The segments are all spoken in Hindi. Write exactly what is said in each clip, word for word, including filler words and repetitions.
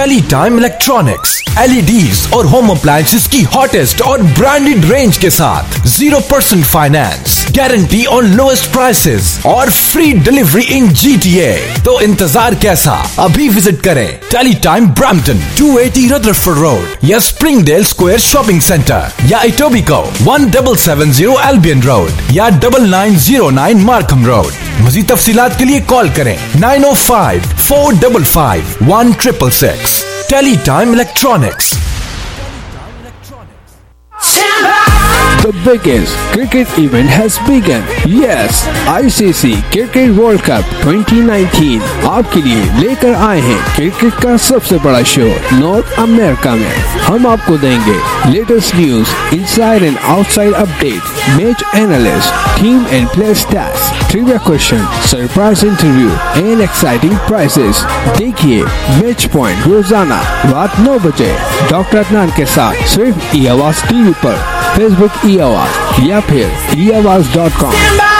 टेलीटाइम इलेक्ट्रॉनिक्स, एलईडीज और होम अप्लायंसेस की हॉटेस्ट और ब्रांडेड रेंज के साथ zero percent finance, guarantee on lowest prices और फ्री डिलीवरी इन जीटीए। तो इंतजार कैसा, अभी विजिट करें Teletime Brampton two eighty Rutherford road या स्प्रिंगडेल स्क्वायर शॉपिंग सेंटर या Etobicoke one double seven zero Albion road या double nine zero nine Markham road. मज़ीद तफसीलात के लिए कॉल करें nine O five four double five one triple six. Teletime electronics. The biggest cricket event has begun. Yes, I C C Cricket World Cup twenty nineteen आपके लिए लेकर आए हैं क्रिकेट का सबसे बड़ा शो नॉर्थ अमेरिका में। हम आपको देंगे latest news, inside and outside update, match analyst, team and player stats, trivia question, surprise interview and exciting prizes. देखिए मैच पॉइंट रोजाना रात नौ बजे डॉक्टर अदनान के साथ सिर्फ ई आवाज टीवी पर, फेसबुक ई आवाज या फिर ई आवाज डॉट कॉम।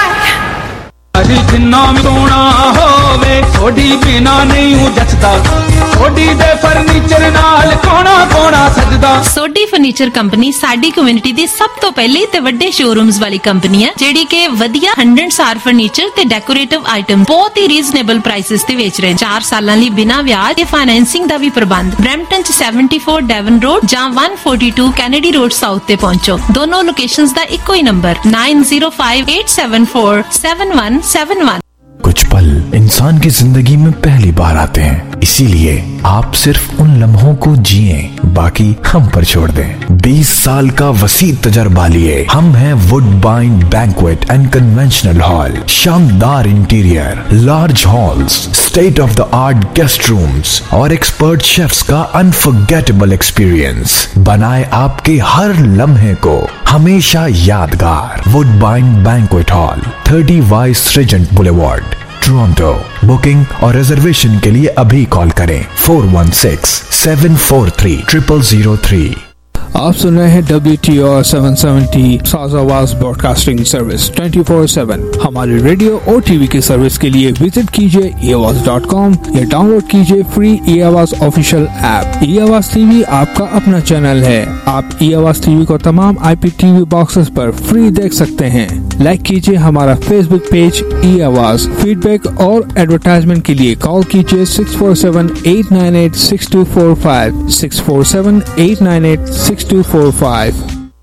जिन्ना भी सोना होवे थोड़ी बिना नहीं हूँ जचदा, थोड़ी दे फर्नीचर नाल कोना कोना सजदा। सोडी फर्नीचर कंपनी साडी कम्युनिटी दी सब तो पहली ते वड्डे शोरूम्स वाली कंपनी है जेडी के वधिया हंड्रेड स्टार फर्नीचर ते डेकोरेटिव आइटम बहुत ही रीजनेबल प्राइसेस ते बेच रहे हैं। चार सालां लई बिना ब्याज ते फाइनेंसिंग दा भी प्रबंध। ब्रैम्पटन च सेवेंटी फोर डेवन रोड जां one forty two Kennedy road south ते पहुंचो। दोनों लोकेशंस दा इक्को ही number nine zero five eight seven four seven one seven one. कुछ पल इंसान की जिंदगी में पहली बार आते हैं, इसीलिए आप सिर्फ उन लम्हों को जिए, बाकी हम पर छोड़ दें। बीस साल का वसी तजर्बा लिए हम हैं Woodbine banquet and conventional hall. शानदार interior, large halls, state of the art guest rooms और एक्सपर्ट शेफ्स का अनफॉरगेटेबल एक्सपीरियंस बनाए आपके हर लम्हे को हमेशा यादगार। Woodbine banquet hall, thirty vice regent boulevard, Toronto. Booking और रिजर्वेशन के लिए अभी कॉल करें four one six seven four three triple zero three. आप सुन रहे हैं W T O seven seventy Saaz Awaaz broadcasting service twenty four seven. हमारे रेडियो और टीवी की सर्विस के लिए विजिट कीजिए ई आवाज डॉट कॉम या डाउनलोड कीजिए free e Awaaz official app. ई आवाज टीवी आपका अपना चैनल है। आप ई आवाज टीवी को तमाम आई पी टीवी बॉक्सेस पर फ्री देख सकते हैं। लाइक कीजिए हमारा फेसबुक पेज ई आवाज। फीडबैक और एडवर्टाइजमेंट के लिए कॉल कीजिए six four seven eight nine eight six two four five six four seven eight nine eight six two four five.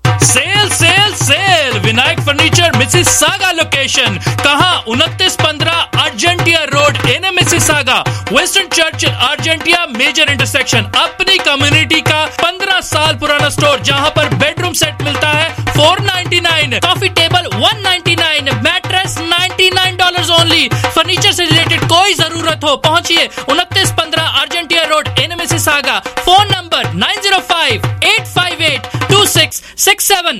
Sale sale sale Vinayak furniture Mississauga location कहाँ? उनतीस पंद्रह Argentia road N Mississauga, western Churchill Argentia major intersection. अपनी कम्युनिटी का पंद्रह साल पुराना स्टोर जहाँ पर बेडरूम सेट मिलता है four ninety nine, coffee table one ninety nine, mattress ninety nine dollars only. Furniture से रिलेटेड कोई जरूरत हो पहुँचिए उनतीस पंद्रह Argentia road N Mississauga. Phone number nine zero five eight five eight two six six seven.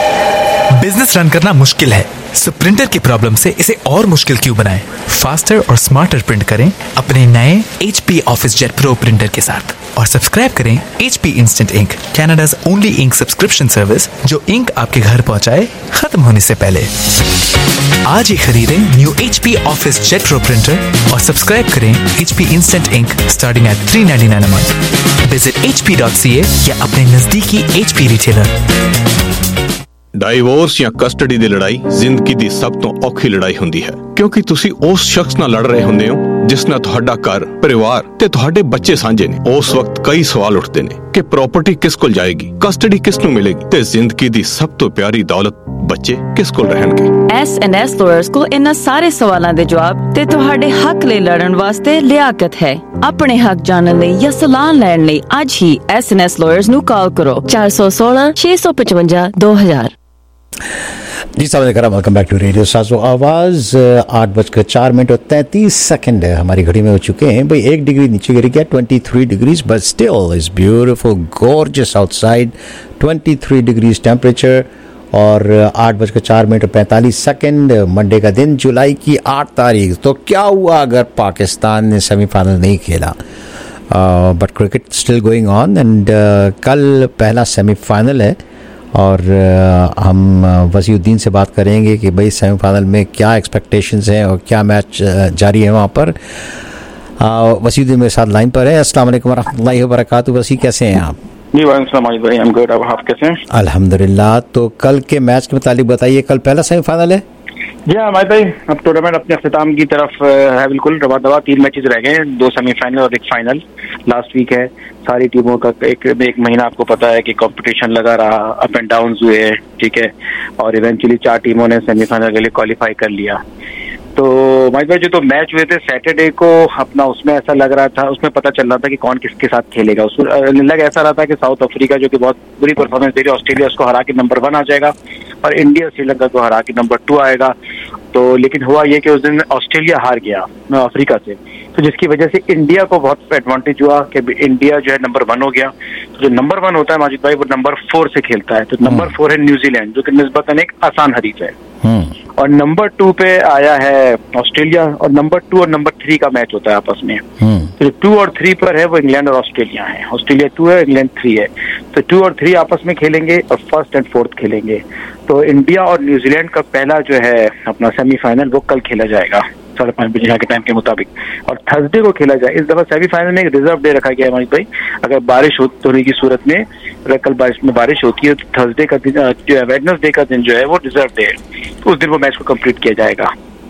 Business run करना मुश्किल है, सो प्रिंटर की प्रॉब्लम से इसे और मुश्किल क्यों बनाएं? फास्टर और स्मार्टर प्रिंट करें अपने नए H P OfficeJet pro printer के साथ और सब्सक्राइब करें H P instant ink, Canada's only ink subscription service जो इंक आपके घर पहुंचाए खत्म होने से पहले। आज ही खरीदें new H P OfficeJet pro printer और सब्सक्राइब करें H P instant ink starting at three ninety nine a month. Visit H P dot C A या अपने नजदीकी एच पी रिटेलर। डाइवोर्स या कस्टडी ਦੀ ਲੜਾਈ ਜ਼ਿੰਦਗੀ ਦੀ ਸਭ ਤੋਂ ਔਖੀ ਲੜਾਈ ਹੁੰਦੀ ਹੈ ਕਿਉਂਕਿ ਤੁਸੀਂ ਉਸ ਸ਼ਖਸ ਨਾਲ ਲੜ ਰਹੇ ਹੁੰਦੇ ਹੋ ਜਿਸ ਨਾਲ ਤੁਹਾਡਾ ਘਰ, ਪਰਿਵਾਰ ਤੇ ਤੁਹਾਡੇ ਬੱਚੇ ਸਾਂਝੇ ਨੇ। ਉਸ ਵਕਤ ਕਈ ਸਵਾਲ ਉੱਠਦੇ ਨੇ ਕਿ ਪ੍ਰਾਪਰਟੀ ਕਿਸ ਕੋਲ ਜਾਏਗੀ, ਕਸਟਡੀ ਕਿਸ ਨੂੰ ਮਿਲੇਗੀ ਤੇ ਜ਼ਿੰਦਗੀ ਦੀ ਸਭ ਤੋਂ ਪਿਆਰੀ ਦੌਲਤ ਬੱਚੇ ਕਿਸ ਕੋਲ ਰਹਿਣਗੇ। ਐਸ ਐਂਡ ਐਸ ਲਾਇਰਸ ਕੋਲ ਇਹਨਾਂ ਸਾਰੇ ਸਵਾਲਾਂ ਦੇ ਜਵਾਬ ਤੇ ਤੁਹਾਡੇ ਹੱਕ ਲਈ ਲੜਨ ਵਾਸਤੇ ਲਿਆਕਤ ਹੈ। ਆਪਣੇ ਹੱਕ ਜਾਣਨ ਲਈ ਜਾਂ ਸਲਾਹ ਲੈਣ ਲਈ ਅੱਜ ਹੀ ਐਸ ਐਂਡ ਐਸ ਲਾਇਰਸ ਨੂੰ ਕਾਲ ਕਰੋ ਚਾਰ ਸੌ सोलह छह सौ पचवंजा दो हजार। जी साहब कराम, वेलकम बैक टू रेडियो साजो आवाज़। आठ बजकर चार मिनट और तैंतीस सेकंड हमारी घड़ी में हो चुके हैं। भाई एक डिग्री नीचे गिर गया, twenty three degrees, but still is beautiful gorgeous outside. Twenty three degrees temperature और आठ बजकर चार मिनट और पैंतालीस सेकंड मंडे का दिन, जुलाई की आठ तारीख। तो क्या हुआ अगर पाकिस्तान ने सेमीफाइनल नहीं खेला? But cricket still going on and कल पहला सेमीफाइनल है और uh, हम वसीउद्दीन से बात करेंगे कि भाई सेमीफाइनल में क्या एक्सपेक्टेशंस हैं और क्या मैच uh, जारी है वहाँ पर। वसीउद्दीन मेरे साथ लाइन पर है। अस्सलाम वालेकुम रहमतुल्लाहि व बरकातुहू। वसी, कैसे हैं आप? जी वालेकुम भाई, हम गुड, आप कैसे हैं? अल्हम्दुलिल्लाह। तो कल के मैच के मुतालिक बताइए, कल पहला सेमीफाइनल है? जी हाँ भाई, अब टूर्नामेंट अपने अख्ताम की तरफ है, बिल्कुल रवा दवा। तीन मैचेस रह गए, दो सेमीफाइनल और एक फाइनल लास्ट वीक है। सारी टीमों का एक एक महीना आपको पता है कि कंपटीशन लगा रहा, अप एंड डाउन हुए, ठीक है, और इवेंचुअली चार टीमों ने सेमीफाइनल के लिए क्वालिफाई कर लिया। तो भाई भाई जो तो मैच हुए थे सैटरडे को अपना, उसमें ऐसा लग रहा था, उसमें पता चल रहा था कि कौन किसके साथ खेलेगा। उसमें लग ऐसा रहा था कि साउथ अफ्रीका जो कि बहुत बुरी परफॉर्मेंस दे रही है, ऑस्ट्रेलिया उसको हरा के नंबर वन आ जाएगा और इंडिया श्रीलंका को हरा के नंबर टू आएगा। तो लेकिन हुआ ये कि उस दिन ऑस्ट्रेलिया हार गया अफ्रीका से, तो जिसकी वजह से इंडिया को बहुत एडवांटेज हुआ कि इंडिया जो है नंबर वन हो गया। तो जो नंबर वन होता है माजिद भाई, वो नंबर फोर से खेलता है। तो नंबर फोर है न्यूजीलैंड, जो कि निस्बतन एक आसान हरीफ है, और नंबर टू पे आया है ऑस्ट्रेलिया, और नंबर टू और नंबर थ्री का मैच होता है आपस में। तो जो टू और थ्री पर है वो इंग्लैंड और ऑस्ट्रेलिया है। ऑस्ट्रेलिया टू है, इंग्लैंड थ्री है। तो टू और थ्री आपस में खेलेंगे और फर्स्ट एंड फोर्थ खेलेंगे। तो इंडिया और न्यूजीलैंड का पहला जो है अपना सेमीफाइनल वो कल खेला जाएगा साढ़े पाँच बजे यहाँ के टाइम के मुताबिक, और थर्सडे को खेला जाए। इस दफा सेमीफाइनल में एक रिजर्व डे रखा गया है हमारी भाई, अगर बारिश होने की सूरत में, अगर कल बारिश में बारिश होती है तो थर्सडे का दिन जो है, वेडनेसडे का दिन जो है वो रिजर्व डे है, उस दिन वो मैच को कंप्लीट किया जाएगा।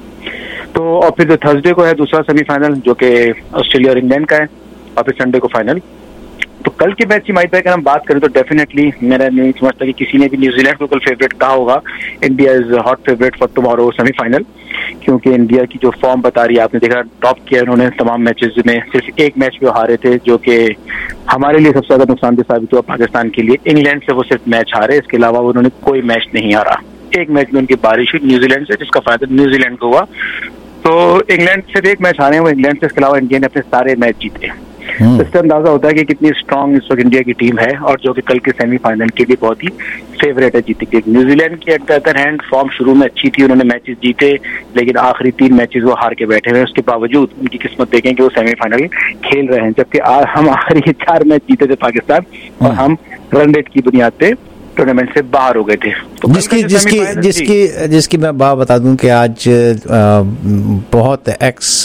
तो और फिर जो थर्सडे को है दूसरा सेमीफाइनल जो कि ऑस्ट्रेलिया और इंग्लैंड का है, और फिर संडे को फाइनल। तो कल के मैच की माइट अगर हम बात करें तो डेफिनेटली मेरा नहीं समझता कि किसी ने भी न्यूजीलैंड को कल फेवरेट कहा होगा। India is hot favourite for tomorrow semifinal, क्योंकि इंडिया की जो फॉर्म बता रही है, आपने देखा टॉप किया उन्होंने तमाम मैचेस में, सिर्फ एक मैच में हारे थे जो कि हमारे लिए सबसे ज्यादा नुकसानदेह साबित हुआ पाकिस्तान के लिए। इंग्लैंड से वो सिर्फ मैच हारे, इसके अलावा उन्होंने कोई मैच नहीं हारा। एक मैच में उनकी बारिश हुई न्यूजीलैंड से, जिसका फायदा न्यूजीलैंड को हुआ। तो इंग्लैंड से एक मैच हारे हैं वो इंग्लैंड से, इसके अलावा इंडिया ने अपने सारे मैच जीते। तो इससे अंदाजा होता है कि कितनी स्ट्रांग इस वक्त इंडिया की टीम है, और जो कि कल के सेमीफाइनल के लिए बहुत ही फेवरेट है जीती के। न्यूजीलैंड की at the other hand form शुरू में अच्छी थी, उन्होंने मैचेस जीते, लेकिन आखिरी तीन मैचेस वो हार के बैठे हुए हैं। उसके बावजूद उनकी किस्मत देखें कि वो सेमीफाइनल खेल रहे हैं, जबकि हम आखिरी चार मैच जीते थे पाकिस्तान, और हम रन रेट की बुनियाद पे टूर्नामेंट से बाहर हो गए थे। तो जिसकी जिसकी जिसकी जिसकी मैं बात बता दूं कि आज आ, बहुत एक्स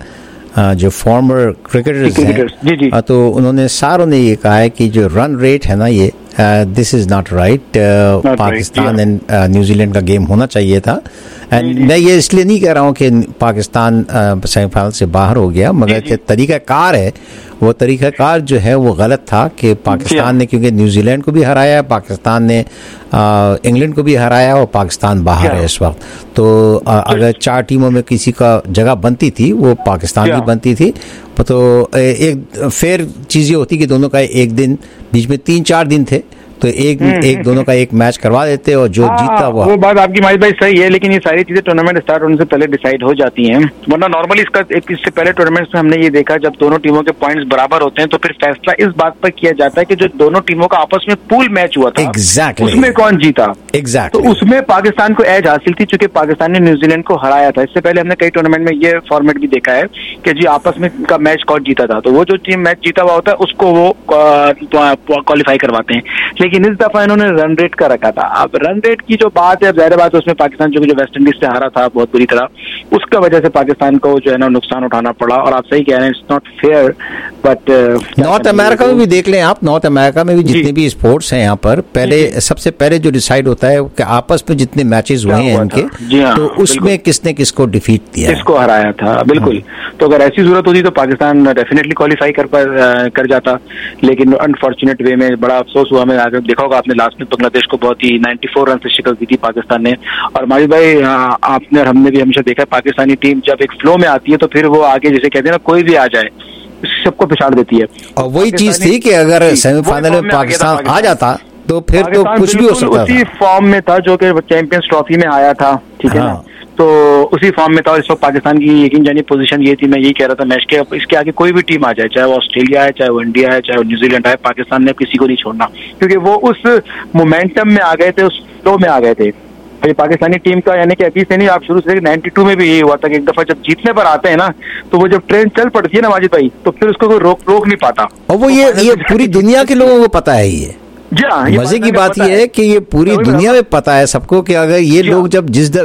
जो फॉर्मर क्रिकेटर्स हैं, तो उन्होंने सारों ने ये कहा है कि जो रन रेट है ना, ये this is not right. Pakistan and New Zealand का गेम होना चाहिए था। एंड मैं ये इसलिए नहीं कह रहा हूँ कि पाकिस्तान सेमीफाइनल से बाहर हो गया, मगर जो तरीका कार है वो तरीका कार जो है वो गलत था कि पाकिस्तान ने, क्योंकि न्यूजीलैंड को भी हराया, पाकिस्तान ने इंग्लैंड को भी हराया, और पाकिस्तान बाहर है इस वक्त। तो आ, अगर चार टीमों में किसी का जगह बनती थी वो पाकिस्तान की बनती थी। तो एक फेयर चीज़ ये होती कि दोनों का एक दिन, बीच में तीन चार दिन थे, तो एक एक दोनों का एक मैच करवा देते और जो जीता वो वो बात आपकी माहिर भाई सही है, लेकिन ये सारी चीजें टूर्नामेंट स्टार्ट होने से पहले डिसाइड हो जाती हैं। वरना नॉर्मली इसका इससे पहले टूर्नामेंट्स में हमने ये देखा, जब दोनों टीमों के पॉइंट्स बराबर होते हैं तो फिर फैसला इस बात पर किया जाता है कि जो दोनों टीमों का आपस में पूल मैच हुआ था, exactly. उसमें कौन जीता। exactly. तो उसमें पाकिस्तान को एज हासिल थी, चूंकि पाकिस्तान ने न्यूजीलैंड को हराया था। इससे पहले हमने कई टूर्नामेंट में ये फॉर्मेट भी देखा है कि जी आपस में का मैच कौन जीता था, तो वो जो टीम मैच जीता हुआ होता है उसको वो क्वालिफाई करवाते हैं। लेकिन इस दफा इन्होंने रन रेट का रखा था। अब रन रेट की जो बात है, अब जाहिर बात है उसमें पाकिस्तान जो जो वेस्ट इंडीज से हारा था बहुत बुरी तरह, उसका वजह से पाकिस्तान को जो है ना नुकसान उठाना पड़ा। और आप सही कह रहे हैं, it's not fair, but North America में भी देख लें आप, नॉर्थ अमेरिका में भी जितने भी स्पोर्ट्स हैं यहाँ पर, पहले सबसे पहले जो डिसाइड होता है कि आपस में जितने मैचेस हुए हैं इनके, तो उसमें किसने किसको डिफीट दिया, किसको हराया था। बिल्कुल, तो अगर ऐसी जरूरत होती तो पाकिस्तान डेफिनेटली क्वालिफाई कर पर कर जाता, लेकिन अनफॉर्चुनेट वे में बड़ा अफसोस हुआ। मैं आगे देखा होगा आपने, लास्ट में बांग्लादेश को बहुत ही चौरानवे रन से शिकस्त दी थी पाकिस्तान ने। और माजिद भाई आपने और हमने भी हमेशा देखा है, पाकिस्तानी टीम जब एक फ्लो में आती है तो फिर वो आगे जैसे कहते हैं ना, कोई भी आ जाए सबको पिछाड़ देती है। और वही चीज थी कि अगर सेमीफाइनल में पाकिस्तान आ जाता तो फिर तो कुछ भी हो सकता था। उसी फॉर्म में था जो कि चैंपियंस ट्रॉफी में आया था, ठीक है ना, तो उसी फॉर्म में था। और इस वक्त पाकिस्तान की यकीन जानी पोजीशन ये थी, मैं यही कह रहा था मैच के, इसके आगे कोई भी टीम आ जाए, चाहे वो ऑस्ट्रेलिया है, चाहे वो इंडिया है, चाहे वो न्यूजीलैंड है, पाकिस्तान ने किसी को नहीं छोड़ना, क्योंकि वो उस मोमेंटम में आ गए थे, उस फ्लो में आ गए थे। ये पाकिस्तानी टीम का, यानी कि अभी से नहीं, आप शुरू से बानवे में भी यही हुआ था कि एक दफा जब जीतने पर आते हैं ना, तो वो जब ट्रेन चल पड़ती है ना माजिद भाई, तो फिर उसको कोई रोक रोक नहीं पाता। और वो ये ये पूरी दुनिया के लोगों को पता है। ये मजे की बात यह है कि ये पूरी दुनिया में पता है सबको कि अगर ये लोग जब जिस जब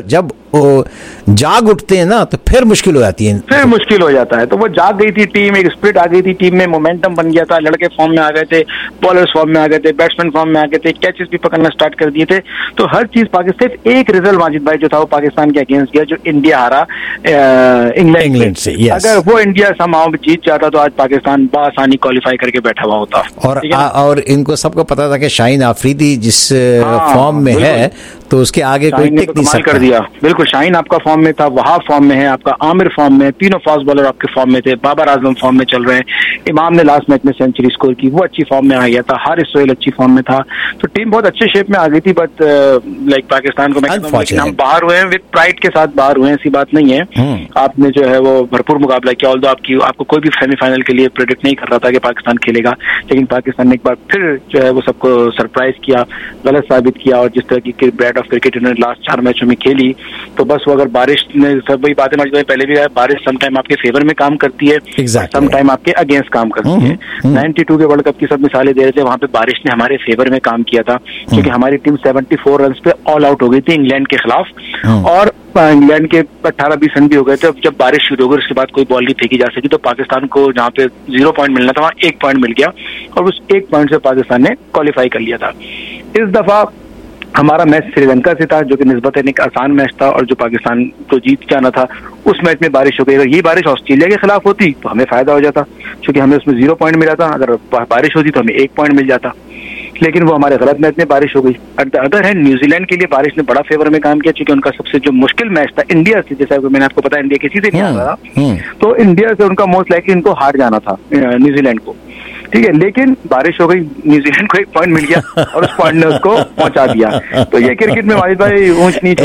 वो जाग उठते हैं ना तो फिर मुश्किल हो जाती है, फिर मुश्किल हो जाता है। तो वो जाग गई थी टीम, एक स्पिरिट आ गई थी टीम में, मोमेंटम बन गया था, लड़के फॉर्म में आ गए थे, बॉलर्स फॉर्म में आ गए थे, बैट्समैन फॉर्म में आ गए थे, कैचेस भी पकड़ना स्टार्ट कर दिए थे। तो हर चीज पाकिस्तान, एक रिजल्ट माजिद भाई जो था वो पाकिस्तान के अगेंस्ट गया, जो इंडिया हारा इंग्लैंड इंग्लैंड से। yes. अगर वो इंडिया समाओ जीत जाता तो आज पाकिस्तान बआसानी क्वालिफाई करके बैठा हुआ होता। और आ, और इनको सबको पता था कि शाहीन आफरीदी जिस फॉर्म में है तो उसके आगे कोई टिक नहीं सकता। कर दिया बिल्कुल। शाहीन आपका फॉर्म में था, वहाब फॉर्म में है, आपका आमिर फॉर्म में, तीनों फास्ट बॉलर आपके फॉर्म में थे, बाबर आजम फॉर्म में चल रहे हैं, इमाम ने लास्ट मैच में सेंचुरी स्कोर की, वो अच्छी फॉर्म में आ गया था, हारिस सोहेल अच्छी फॉर्म में था। तो टीम बहुत अच्छे शेप में आ गई थी। बट लाइक पाकिस्तान को मैक्सिमम हम बाहर हुए हैं विद प्राइड के साथ बाहर हुए हैं, ऐसी बात नहीं है। आपने जो है वो भरपूर मुकाबला किया, ऑल्दो आपकी आपको कोई भी सेमीफाइनल के लिए प्रेडिक्ट नहीं कर रहा था कि पाकिस्तान खेलेगा, लेकिन पाकिस्तान ने एक बार फिर जो है वो सबको सरप्राइज किया, गलत साबित किया। और जिस तरह की ब्रेड ऑफ क्रिकेट उन्होंने लास्ट चार मैचों में खेली, तो बस वो अगर बारिश ने सब वही बातें पहले भी है, बारिश समटाइम आपके फेवर में काम करती है, exactly. समटाइम आपके अगेंस्ट काम करती है। बानवे के वर्ल्ड कप की सब मिसालें दे रहे थे, वहां पे बारिश ने हमारे फेवर में काम किया था, क्योंकि हमारी टीम चौहत्तर रन पे ऑल आउट हो गई थी इंग्लैंड के खिलाफ, और इंग्लैंड के अठारह बीस रन भी हो गए थे। जब बारिश शुरू हो गई उसके बाद कोई बॉल नहीं फेंकी जा सकी, तो पाकिस्तान को जहाँ पे जीरो पॉइंट मिलना था वहाँ एक पॉइंट मिल गया, और उस एक पॉइंट से पाकिस्तान ने क्वालिफाई कर लिया था। इस दफा हमारा मैच श्रीलंका से था, जो कि निस्बतन एक आसान मैच था, और जो पाकिस्तान को जीत जाना था। उस मैच में बारिश हो गई, अगर ये बारिश ऑस्ट्रेलिया के खिलाफ होती तो हमें फायदा हो जाता, क्योंकि हमें उसमें जीरो पॉइंट मिला था। अगर बारिश होती तो हमें एक पॉइंट मिल जाता, लेकिन वो हमारे गलत मैच में बारिश हो गई। At the other hand New Zealand के लिए बारिश ने बड़ा फेवर में काम किया, क्योंकि उनका सबसे जो मुश्किल मैच था इंडिया से, जैसा मैंने आपको पता इंडिया किसी से नहीं आ रहा था, तो इंडिया से उनका मोस्ट लाइकली इनको हार जाना था न्यूजीलैंड को, ठीक है। लेकिन बारिश हो गई, न्यूजीलैंड को एक पॉइंट मिल गया, और उस पॉइंट ने उसको पहुंचा दिया। तो ये क्रिकेट में वाजिद भाई ऊंच नीच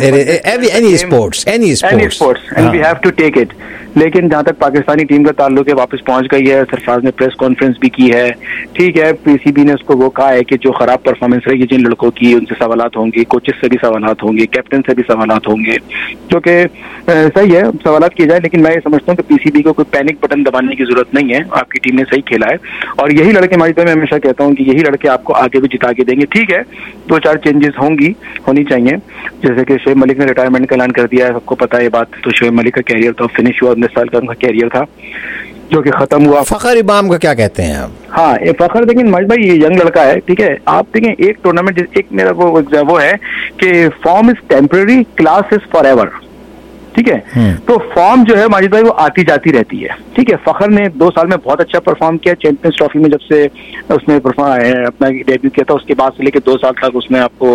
any sports any sports and we have to take it. लेकिन जहां तक पाकिस्तानी टीम का ताल्लुक है, वापस पहुंच गई है। सरफराज ने प्रेस कॉन्फ्रेंस भी की है, ठीक है। पीसीबी ने उसको वो कहा है कि जो खराब परफॉर्मेंस रहेगी जिन लड़कों की, उनसे सवालात होंगे, कोचेस से भी सवालात होंगे, कैप्टन से भी सवालात होंगे, जो कि सही है, सवालात किए जाए। लेकिन मैं ये समझता हूँ कि पीसीबी को कोई पैनिक बटन दबाने की जरूरत नहीं है। आपकी टीम ने सही खेला है, और यही लड़के माजिद भाई, मैं हमेशा कहता हूँ कि यही लड़के आपको आगे भी जिता के देंगे। ठीक है, दो चार चेंजेस होंगी होनी चाहिए, जैसे कि शोएब मलिक ने रिटायरमेंट का ऐलान कर दिया है, सबको पता है ये बात। तो शोएब मलिक का कैरियर तो फिनिश हुआ, उन्नीस साल का उनका कैरियर था जो कि खत्म हुआ। फखर इमाम का क्या कहते हैं आप? हाँ, ये फखर, लेकिन माजिद भाई ये यंग लड़का है, ठीक है। आप देखें एक टूर्नामेंट, एक मेरा वो वो है कि form is temporary, class is forever, ठीक है। तो फॉर्म जो है माजिद भाई वो आती जाती रहती है, ठीक है। फखर ने दो साल में बहुत अच्छा परफॉर्म किया चैंपियंस ट्रॉफी में, जब से उसने अपना डेब्यू किया था उसके बाद से लेकर दो साल तक उसने आपको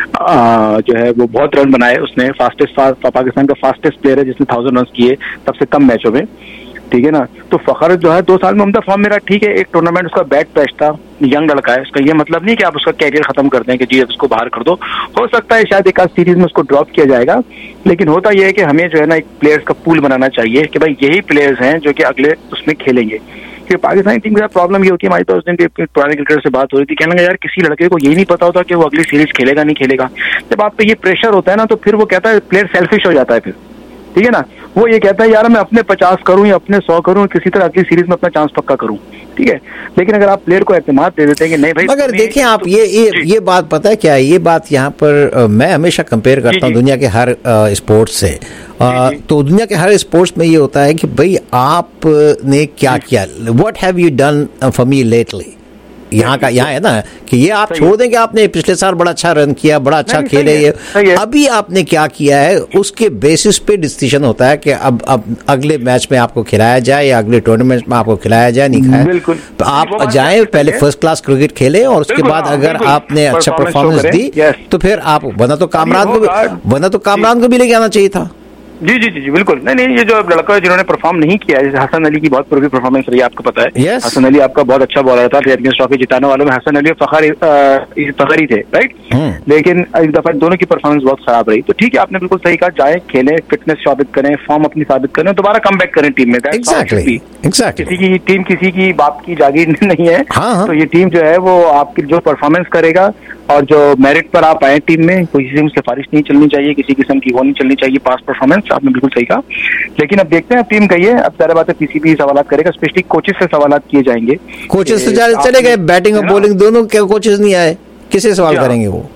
आ, जो है वो बहुत रन बनाए। उसने फास्टेस्ट पाकिस्तान का फास्टेस्ट प्लेयर है जिसने थाउजेंड रन किए सबसे कम मैचों में, ठीक है ना। तो फखर जो है दो साल में उम्दा फॉर्म मेरा, ठीक है। एक टूर्नामेंट उसका बैड पैच था, यंग लड़का है, उसका ये मतलब नहीं कि आप उसका कैरियर खत्म कर दें कि जी अब उसको बाहर कर दो। हो सकता है शायद एक आध सीरीज में उसको ड्रॉप किया जाएगा, लेकिन होता यह है कि हमें जो है ना एक प्लेयर्स का पूल बनाना चाहिए कि भाई यही प्लेयर्स हैं जो कि अगले उसमें खेलेंगे। क्योंकि पाकिस्तानी टीम के साथ प्रॉब्लम ये होती है, हमारी तो उस दिन पुराने क्रिकेटर से बात हो रही थी, कहने लगा यार किसी लड़के को यही नहीं पता होता कि वो अगली सीरीज खेलेगा नहीं खेलेगा। जब आप पे ये प्रेशर होता है ना, तो फिर वो कहता है प्लेयर सेल्फिश हो जाता है फिर, ठीक है ना। वो ये कहता है यार मैं अपने पचास करूं या अपने सौ करूं, किसी तरह अगली सीरीज में अपना चांस पक्का करूं, ठीक है। लेकिन अगर आप प्लेयर को एतमाद दे देते हैं कि नहीं भाई, मगर देखें आप ये ये ये बात पता है क्या है, ये बात यहाँ पर आ, मैं हमेशा कंपेयर करता हूँ दुनिया के हर स्पोर्ट्स से। आ, तो दुनिया के हर स्पोर्ट्स में ये होता है कि भाई आपने क्या किया, what have you done for me lately. यहाँ का यहाँ है ना कि ये आप छोड़ दें कि आपने पिछले साल बड़ा अच्छा रन किया, बड़ा अच्छा खेले, ये अभी आपने क्या किया है, उसके बेसिस पे डिसीजन होता है कि अब अब अगले मैच में आपको खिलाया जाए या अगले टूर्नामेंट में आपको खिलाया जाए नहीं खाया। बिल्कुल, तो आप जाएं पहले फर्स्ट क्लास क्रिकेट खेलें, और उसके बाद अगर आपने अच्छा परफॉर्मेंस दी तो फिर आप, वरना तो कामरान को वरना तो कामरान को भी लेके आना चाहिए था। जी जी जी जी बिल्कुल। नहीं नहीं, ये जो लड़का जिन्होंने परफॉर्म नहीं किया है, जैसे हसन अली की बहुत पूरी परफॉर्मेंस रही है, आपको पता है। yes. हसन अली आपका बहुत अच्छा बॉलर था, चैंपियंस ट्रॉफी जिताने वालों में हसन अली फखर फखर ही थे, राइट। hmm. लेकिन इस दफा दोनों की परफॉर्मेंस बहुत खराब रही। तो ठीक है, आपने बिल्कुल सही कहा, जाए खेलें, फिटनेस साबित करें, फॉर्म अपनी साबित करें, दोबारा कम बैक करें टीम में। exactly. exactly. किसी की टीम किसी की बाप की जागीर नहीं है। हाँ. तो ये टीम जो है वो आपकी जो परफॉर्मेंस करेगा और जो मेरिट पर आप आए टीम में, कोई किसी में सिफारिश नहीं चलनी चाहिए, किसी किस्म की वो नहीं चलनी चाहिए पास परफॉर्मेंस। आपने बिल्कुल सही कहा। लेकिन अब देखते हैं, अब टीम गई है, अब सारी बातें पीसीबी सवाल करेगा, स्पेशली कोचेस से सवाल किए जाएंगे। कोचेस से चले गए, बैटिंग और बॉलिंग दोनों के कोचेस नहीं आए, किससे सवाल करेंगे वो?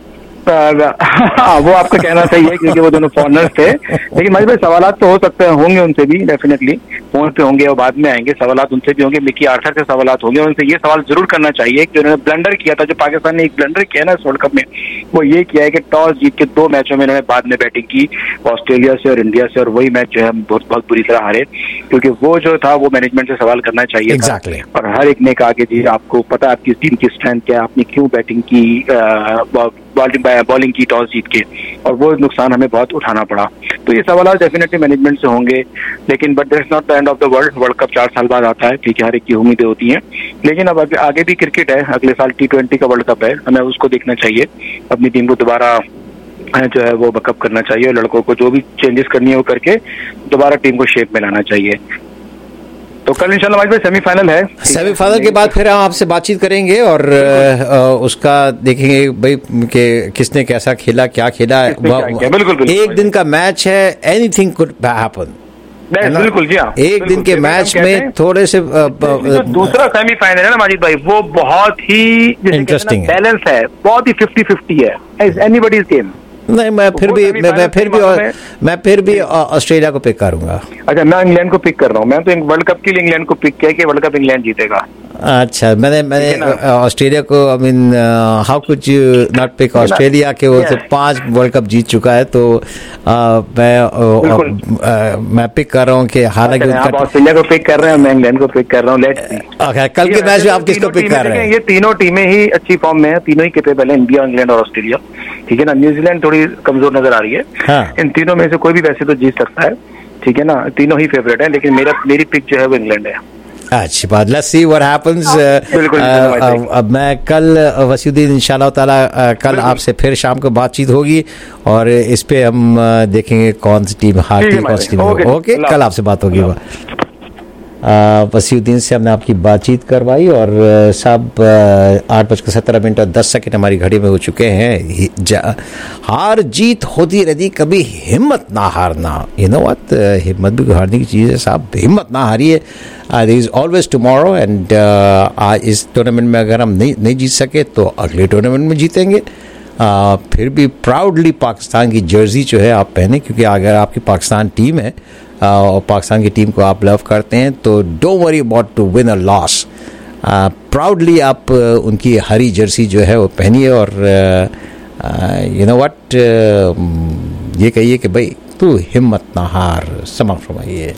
हाँ वो आपका कहना सही है क्योंकि वो दोनों फॉरनर्स थे, लेकिन मजीद भाई सवाल तो हो सकते हैं, होंगे उनसे भी डेफिनेटली, फोन पे होंगे और बाद में आएंगे, सवाल उनसे भी होंगे, मिकी आर्थर से सवाल होंगे, उनसे ये सवाल जरूर करना चाहिए कि उन्होंने ब्लंडर किया था, जो पाकिस्तान ने एक ब्लंडर किया ना इस वर्ल्ड कप में, वो ये किया है कि टॉस जीत के दो मैचों में इन्होंने बाद में बैटिंग की ऑस्ट्रेलिया से और इंडिया से, और वही मैच जो है बहुत बहुत बुरी तरह हारे, क्योंकि वो जो था वो मैनेजमेंट से सवाल करना चाहिए exactly. था। और हर एक ने कहा कि जी आपको पता है आपकी टीम की स्ट्रेंथ क्या है, आपने क्यों बैटिंग की, बॉलिंग बॉलिंग की टॉस जीत के, और वो नुकसान हमें बहुत उठाना पड़ा। तो ये सवाल डेफिनेटली मैनेजमेंट से होंगे, लेकिन but that's not the end of the world. World cup चार साल बाद आता है, ठीक है, हर एक की उम्मीदें होती हैं, लेकिन अब आगे भी क्रिकेट है, अगले साल टी ट्वेंटी का वर्ल्ड कप है, हमें उसको देखना चाहिए, अपनी टीम को दोबारा जो है वो बैकअप करना चाहिए, और लड़कों को जो भी चेंजेस करनी है वो करके दोबारा टीम को शेप में लाना चाहिए। तो कल इंशाल्लाह हमारे सेमीफाइनल है, सेमीफाइनल के बाद फिर हम आपसे बातचीत करेंगे और आ, उसका देखेंगे भाई कि किसने कैसा खेला, क्या खेला। बिल्कुल एक दिन का मैच है, एनीथिंग कुड हैपन, बिल्कुल जी हाँ, एक दिन के मैच में थोड़े से जो दूसरा सेमीफाइनल है ना माजिद भाई, वो बहुत ही इंटरेस्टिंग बैलेंस है, बहुत ही फिफ्टी फिफ्टी है, एनीबॉडीज गेम। नहीं मैं फिर भी मैं, मैं फिर भी मैं फिर भी ऑस्ट्रेलिया को पिक करूंगा। अच्छा मैं इंग्लैंड को पिक कर रहा हूँ, मैं तो वर्ल्ड कप के लिए इंग्लैंड को पिक किया कि वर्ल्ड कप इंग्लैंड जीतेगा। अच्छा मैंने मैंने ऑस्ट्रेलिया को, I mean how could you not pick Australia के, वो तो पांच वर्ल्ड कप जीत चुका है, तो आ, मैं आ, मैं पिक कर रहा हूँ कि हालांकि आप ऑस्ट्रेलिया को पिक कर रहे हैं, मैं इंग्लैंड को पिक कर रहा हूँ। लेट्स कल के मैच में आप किसको पिक कर रहे हैं? ये तीनों टीमें ही अच्छी फॉर्म में है, तीनों ही कैपेबल है, इंडिया, इंग्लैंड और ऑस्ट्रेलिया, ठीक है ना। न्यूजीलैंड थोड़ी कमजोर नजर आ रही है, हाँ। इन तीनों में से कोई भी वैसे तो जीत सकता है, ठीक है ना, तीनों ही फेवरेट है, लेकिन मेरा मेरी पिक जो है वो इंग्लैंड है। अच्छी बात, लेट्स सी व्हाट हैपेंस। अब मैं कल वसीउद्दीन इंशाल्लाह ताला कल आपसे फिर शाम को बातचीत होगी और इस पे हम देखेंगे कौन सी टीम हारती है, कौन सी टीम। ओके, कल आपसे बात होगी। वसीउद्दीन से हमने आपकी बातचीत करवाई और साहब आठ बजकर सत्रह मिनट और दस सेकंड हमारी घड़ी में हो चुके हैं। हार जीत होती रहती, कभी हिम्मत ना हारना। यू नो व्हाट, हिम्मत भी हारने की चीज़ है साहब, हिम्मत ना हारिए। There is always tomorrow, and आज इस टूर्नामेंट में अगर हम नहीं नहीं जीत सके तो अगले टूर्नामेंट में जीतेंगे। uh, फिर भी प्राउडली पाकिस्तान की जर्सी जो है आप पहने, क्योंकि अगर आपकी पाकिस्तान टीम है और पाकिस्तान की टीम को आप लव करते हैं तो don't worry about to win a loss. Proudly आप उनकी हरी जर्सी जो है वो पहनिए और यू नो व्हाट, ये कहिए कि भाई तू हिम्मत ना हार। समा फरमाइए।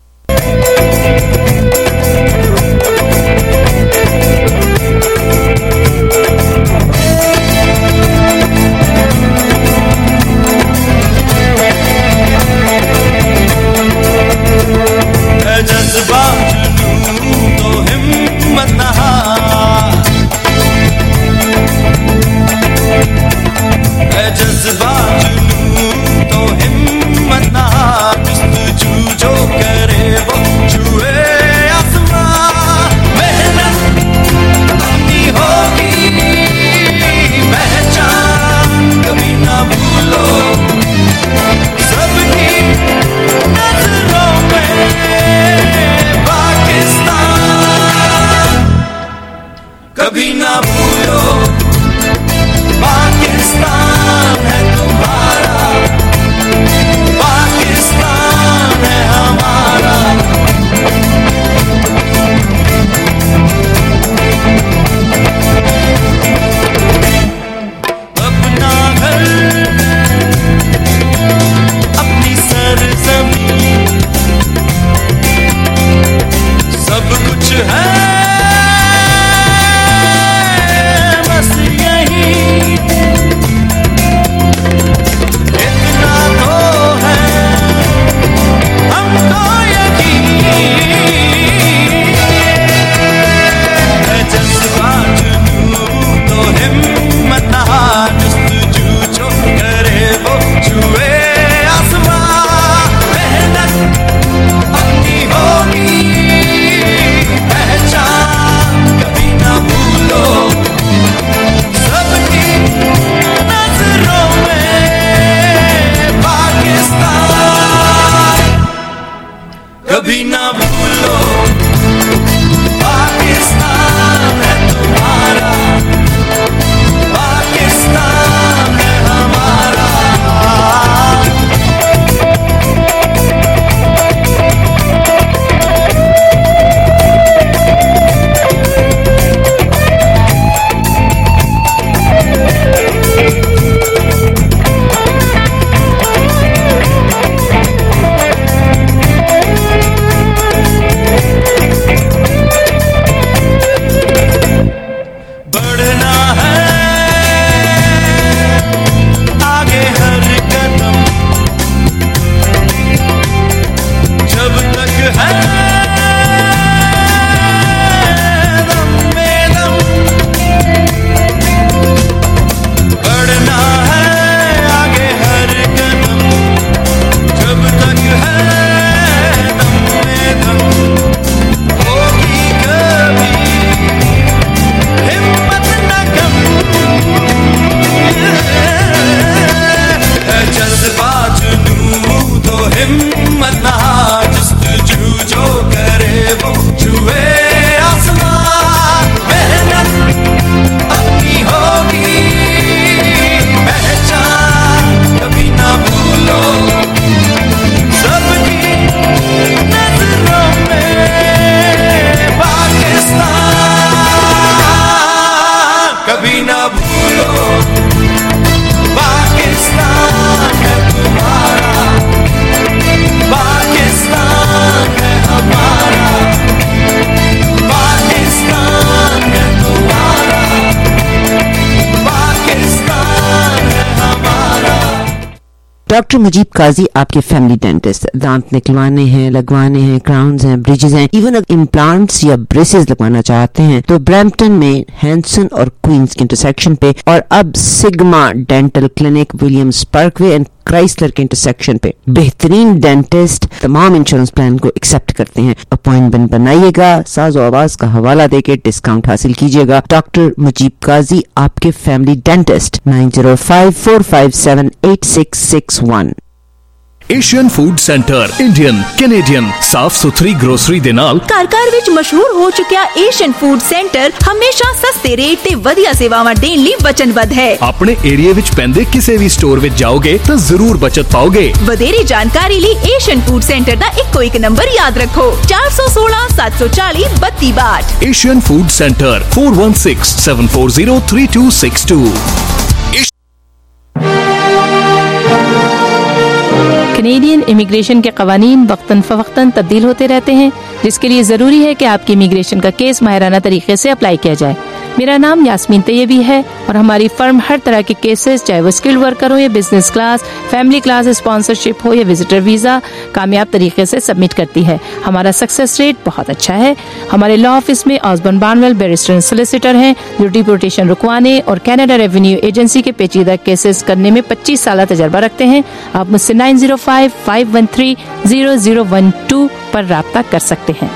कभी ना भूलो पाकिस्तान है तुम्हारा, पाकिस्तान है हमारा। अपना घर, अपनी सरजमीन, सब कुछ है कभी ना भूलो पाकिस्तान है तुम्हारा, पाकिस्तान है हमारा। डॉक्टर मुजीब काजी आपके फैमिली डेंटिस्ट। दांत निकलवाने हैं, लगवाने हैं, क्राउन्स हैं, ब्रिजेस हैं, इवन अगर इम्प्लांट्स या ब्रेसेस लगवाना चाहते हैं तो ब्रैम्पटन में हैंसन और क्वींस के इंटरसेक्शन पे, और अब Sigma dental clinic Williams Parkway and Chrysler के इंटरसेक्शन पे बेहतरीन डेंटिस्ट तमाम इंश्योरेंस प्लान को एक्सेप्ट करते हैं। अपॉइंटमेंट बनाइएगा, साज़ो आवाज का हवाला देके डिस्काउंट हासिल कीजिएगा। डॉक्टर मुजीब काजी आपके family dentist, nine zero five four five seven eight six six one. Asian food centre Indian Canadian साफ सुथरी ग्रोसरी दे नाल कार-कार विच मशहूर हो चुकिया एशियन फूड सेंटर हमेशा सस्ते रेट ते वधिया सेवावां देण लई वचनबद्ध है। अपने एरिया विच पैंदे किसी भी स्टोर विच जाओगे तो जरूर बचत पाओगे। वधेरे जानकारी लई एशियन फूड सेंटर दा इक्को एक नंबर याद रखो, चार सौ सोलह सात सौ चालीस बत्ती बाट। Asian food centre four one six seven four zero three two six two. Canadian immigration के कवानीन वक्तन फवक्तन तब्दील होते रहते हैं, जिसके लिए जरूरी है कि आपकी इमिग्रेशन का केस माहिराना तरीके से अप्लाई किया जाए। मेरा नाम यास्मीन तैयबी है और हमारी फर्म हर तरह के केसेस, चाहे वो स्किल्ड वर्कर हो या business class, family class, sponsorship हो या विजिटर वीजा, कामयाब तरीके से सबमिट करती है। हमारा सक्सेस रेट बहुत अच्छा है। हमारे लॉ ऑफिस में Osborne Barnwell barrister and solicitor हैं जो डिपोर्टेशन रुकवाने और कनाडा रेवेन्यू एजेंसी के पेचीदा केसेस करने में पच्चीस साल तजर्बा रखते हैं। आप मुझसे nine zero five five one three zero zero one two पर राब्ता कर सकते हैं।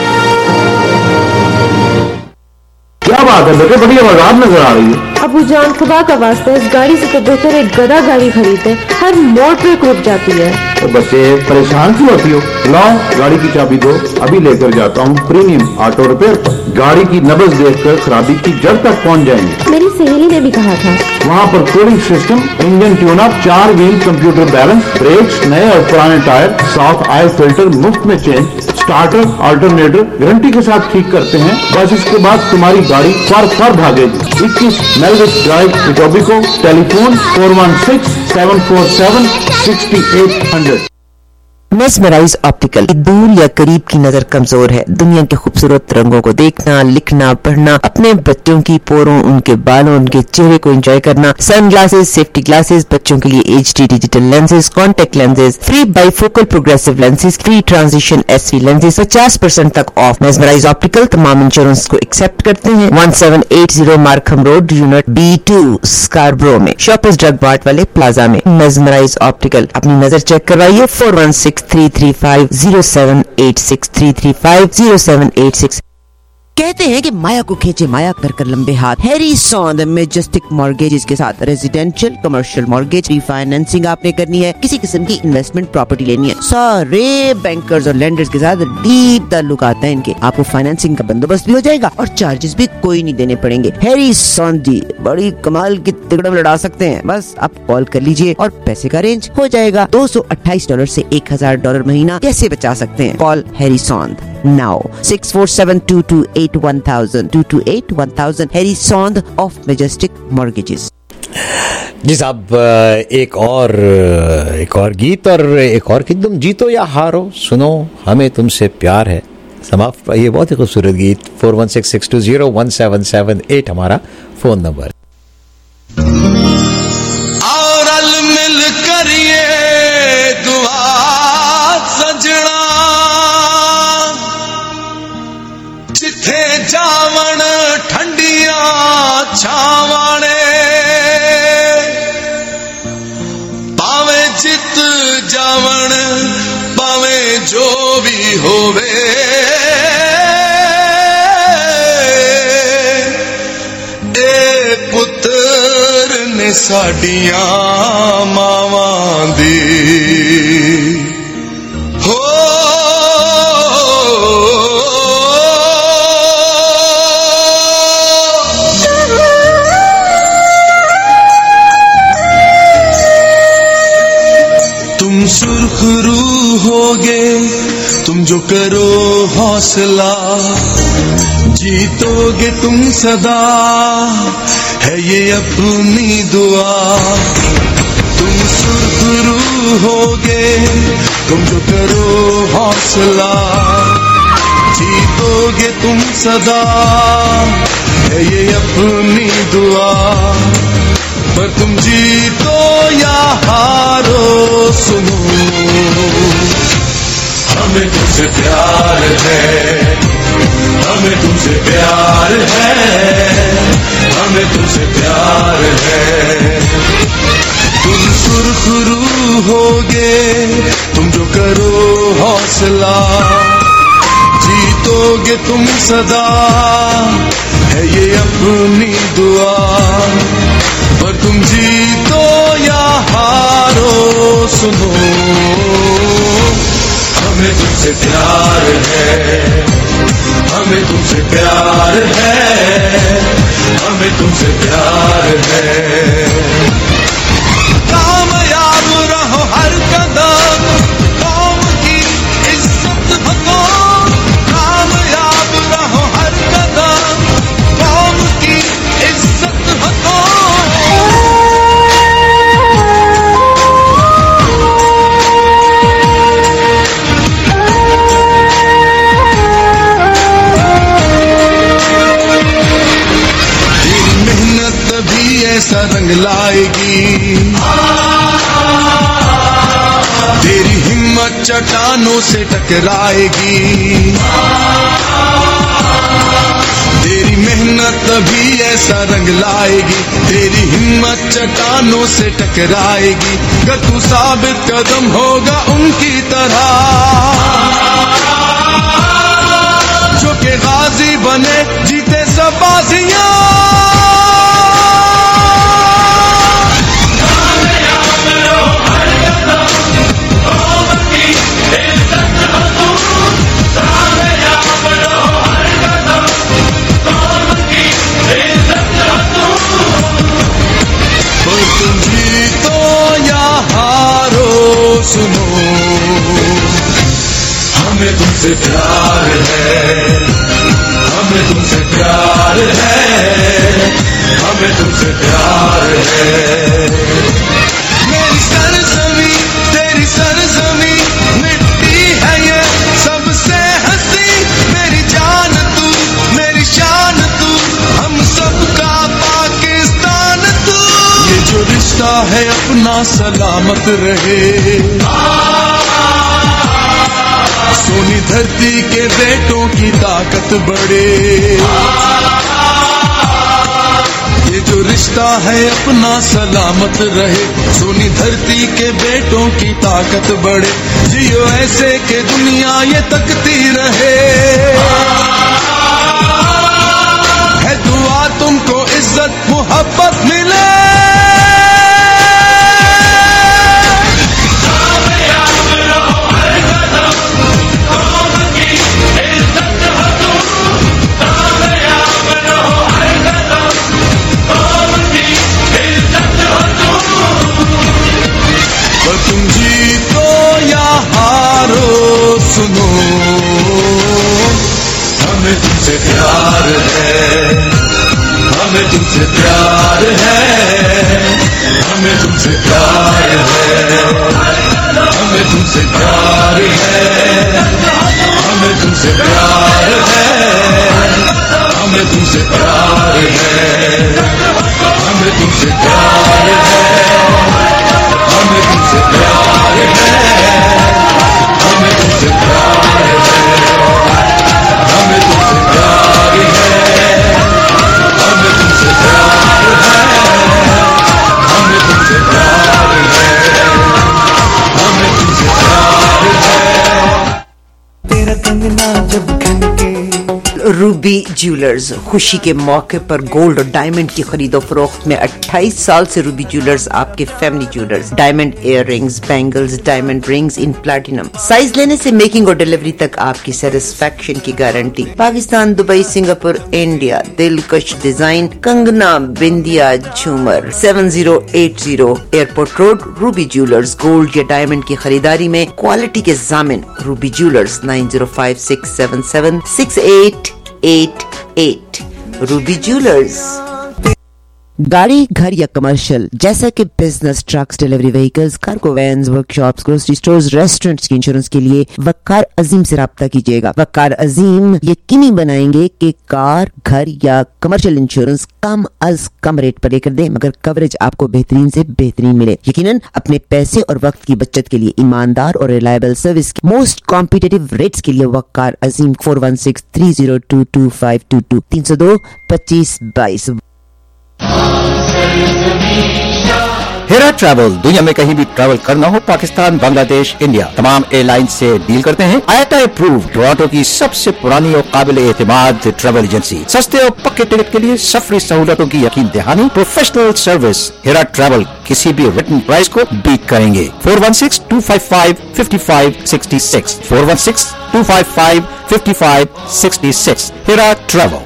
क्या बात है बेटे, बड़ी आवाज नजर आ रही है। अबू जान खुदा का वास्ता इस गाड़ी से तो बेहतर एक गधा गाड़ी खरीदे, हर मोड़ पे रुक जाती है। तो बच्चे परेशान क्यों होती हो? लाओ गाड़ी की चाबी दो, अभी लेकर जाता हूँ प्रीमियम ऑटो रिपेयर पर। गाड़ी की नब्ज देखकर खराबी की जड़ तक पहुँच जाएंगे। मेरी सहेली ने भी कहा था। वहाँ पर cooling system, engine tune up, चार व्हील कंप्यूटर बैलेंस, ब्रेक्स नए और पुराने टायर, साफ ऑयल फिल्टर मुफ्त में चेंज, स्टार्टर अल्टरनेटर गारंटी के साथ ठीक करते हैं। बस इसके बाद तुम्हारी गाड़ी फर फर भागेगी। इक्कीस Melvis drive Etobicoke, telephone four one six seven four seven six eight hundred. Mesmerize optical. दूर या करीब की नजर कमजोर है, दुनिया के खूबसूरत रंगों को देखना, लिखना, पढ़ना, अपने बच्चों की पोरों, उनके बालों, उनके चेहरे को एंजॉय करना। सन ग्लासेस, सेफ्टी ग्लासेस, बच्चों के लिए H D digital lenses, contact lenses, free bifocal progressive lenses, free transition S V lenses, पचास परसेंट तक ऑफ। मेस्मराइज ऑप्टिकल तमाम इंश्योरेंस को एक्सेप्ट करते हैं। One seven eight zero Markham road, unit B two, Scarborough में, शॉपर्स ड्रग मार्ट वाले प्लाजा में। मेस्मराइज ऑप्टिकल, अपनी नजर चेक करवाइए। Four one six three three five zero seven eight six three three five zero seven eight six. कहते हैं कि माया को खींचे माया कर कर लंबे हाथ। हैरी सॉन्द मेजेस्टिक मॉर्गेजेस के साथ रेजिडेंशियल कमर्शियल मॉर्गेज रीफाइनेंसिंग आपने करनी है, किसी किस्म की इन्वेस्टमेंट प्रॉपर्टी लेनी है, सारे बैंकर्स और लेंडर्स के साथ डीप ताल्लुकात हैं इनके। आपको फाइनेंसिंग का बंदोबस्त भी हो जाएगा और चार्जेस भी कोई नहीं देने पड़ेंगे। हैरी सॉन्द जी बड़ी कमाल की तिकड़म लड़ा सकते हैं। बस आप कॉल कर लीजिए और पैसे का अरेंज हो जाएगा। दो सौ अट्ठाईस डॉलर से एक हजार डॉलर महीना कैसे बचा सकते हैं? Call Harry Sond now six four seven two two eight one thousand two two eight one thousand Harry Sond of Majestic Mortgages। जी साहब, एक और एक और गीत और एक और गीत। तुम जीतो या हारो, सुनो हमें तुमसे प्यार है। समाप्त। ये बहुत ही खूबसूरत गीत। Four one six six two zero one seven seven eight हमारा फोन नंबर। और अल मिल करिए दुआ सजना, जिथे जावण ठंडिया छावणे, पावे जित जावण पावे जो भी होवे, ए पुत्र ने साडियां मावां दी हो। सुरखरू होगे तुम जो करो हौसला, जीतोगे तुम सदा है ये अपनी दुआ। तुम सुरखरू होगे तुम जो करो हौसला, जीतोगे तुम सदा है ये अपनी दुआ। पर तुम जीतो या हारो सुनो, हमें तुमसे प्यार है, हमें तुमसे प्यार है, हमें तुमसे प्यार है। तुम सुरखरू होगे, तुम जो करो हौसला, जीतोगे तुम सदा, है ये अपनी दुआ। पर तुम जीतो या हारो सुनो, हमें तुमसे प्यार है, हमें तुमसे प्यार है, हमें तुमसे प्यार है। कामयाब रहो हर कदम, कौम की इज्जत हो तो, कामयाब रहो हर कदम, कौम की इज्जत हो तो। ऐसा रंग लाएगी, तेरी हिम्मत चट्टानों से टकराएगी, तेरी मेहनत तभी ऐसा रंग लाएगी, तेरी हिम्मत चट्टानों से टकराएगी। अगर तू साबित कदम होगा उनकी तरह, जो के गाजी बने जीते सब बाजियां। सुनो, हमें तुमसे प्यार है, हमें तुमसे प्यार है, हमें तुमसे प्यार है। मेरी सरजमी तेरी सरजमी, मिट्टी है ये सबसे हंसी, मेरी जान तू मेरी शान तू, हम सबका पाकिस्तान तू। ये जो रिश्ता है अपना सलामत रहे, सोनी धरती के बेटों की ताकत बढ़े। ये जो रिश्ता है अपना सलामत रहे, सोनी धरती के बेटों की ताकत बढ़े। जियो ऐसे के दुनिया ये तकती रहे, है दुआ तुमको इज्जत मोहब्बत मिले। तुम जीतो या हारो सुनो, हमें तुमसे प्यार है, हमें तुमसे प्यार है, हमें तुमसे प्यार है, हमें तुमसे प्यार है, हमें तुमसे प्यार है, हमें तुमसे प्यार है, हमें तुमसे प्यार है, हमें तुमसे प्यार है, हमें तुमसे प्यार है, हमें तुमसे प्यार है, हमें तुमसे प्यार है, हमें तुमसे प्यार है, हमें तुमसे प्यार है। तेरा कंगना जब खनके। रूबी ज्वेलर्स खुशी के मौके पर गोल्ड और डायमंड की खरीदो फरोख्त में अट्ठाईस साल से रूबी ज्वेलर्स आपके family jewellers, diamond ear rings, bangles, diamond rings in platinum, size लेने से मेकिंग और डिलीवरी तक आपकी सेटिस्फेक्शन की guarantee. Pakistan, Dubai, Singapore, India, दिलकश डिजाइन, कंगना, बिंदिया, झूमर। Seven zero eight zero airport road, Ruby jewellers. Gold या डायमंड की खरीदारी में क्वालिटी के जामिन Ruby jewellers. Nine zero five six seven seven six eight eight eight Ruby jewellers. गाड़ी, घर या कमर्शियल जैसा कि business, trucks, delivery vehicles, cargo vans, workshops, grocery stores, restaurants की इंश्योरेंस के लिए वकार अजीम से राब्ता कीजिएगा। वकार अजीम यकीनी बनाएंगे कि कार, घर या कमर्शियल इंश्योरेंस कम अज कम रेट पर लेकर दें, मगर कवरेज आपको बेहतरीन से बेहतरीन मिले। यकीनन अपने पैसे और वक्त की बचत के लिए ईमानदार और रिलायबल सर्विस की मोस्ट कॉम्पिटिटिव रेट्स के लिए Waqar Azeem four one six three zero two two five two two तीन सौ दो पच्चीस बाईस। हेरा ट्रैवल दुनिया में कहीं भी ट्रैवल करना हो, पाकिस्तान, बांग्लादेश, इंडिया, तमाम एयरलाइन से डील करते हैं। आईएटा अप्रूव्ड टोरंटो की सबसे पुरानी और काबिल एतमाद ट्रैवल एजेंसी। सस्ते और पक्के टिकट के लिए सफरी सहूलतों की यकीन दहानी, प्रोफेशनल सर्विस। हेरा ट्रैवल किसी भी रिटन प्राइस को बीट करेंगे। Four one six two five five fifty five sixty six four one six two five five fifty five sixty six. Heera travel.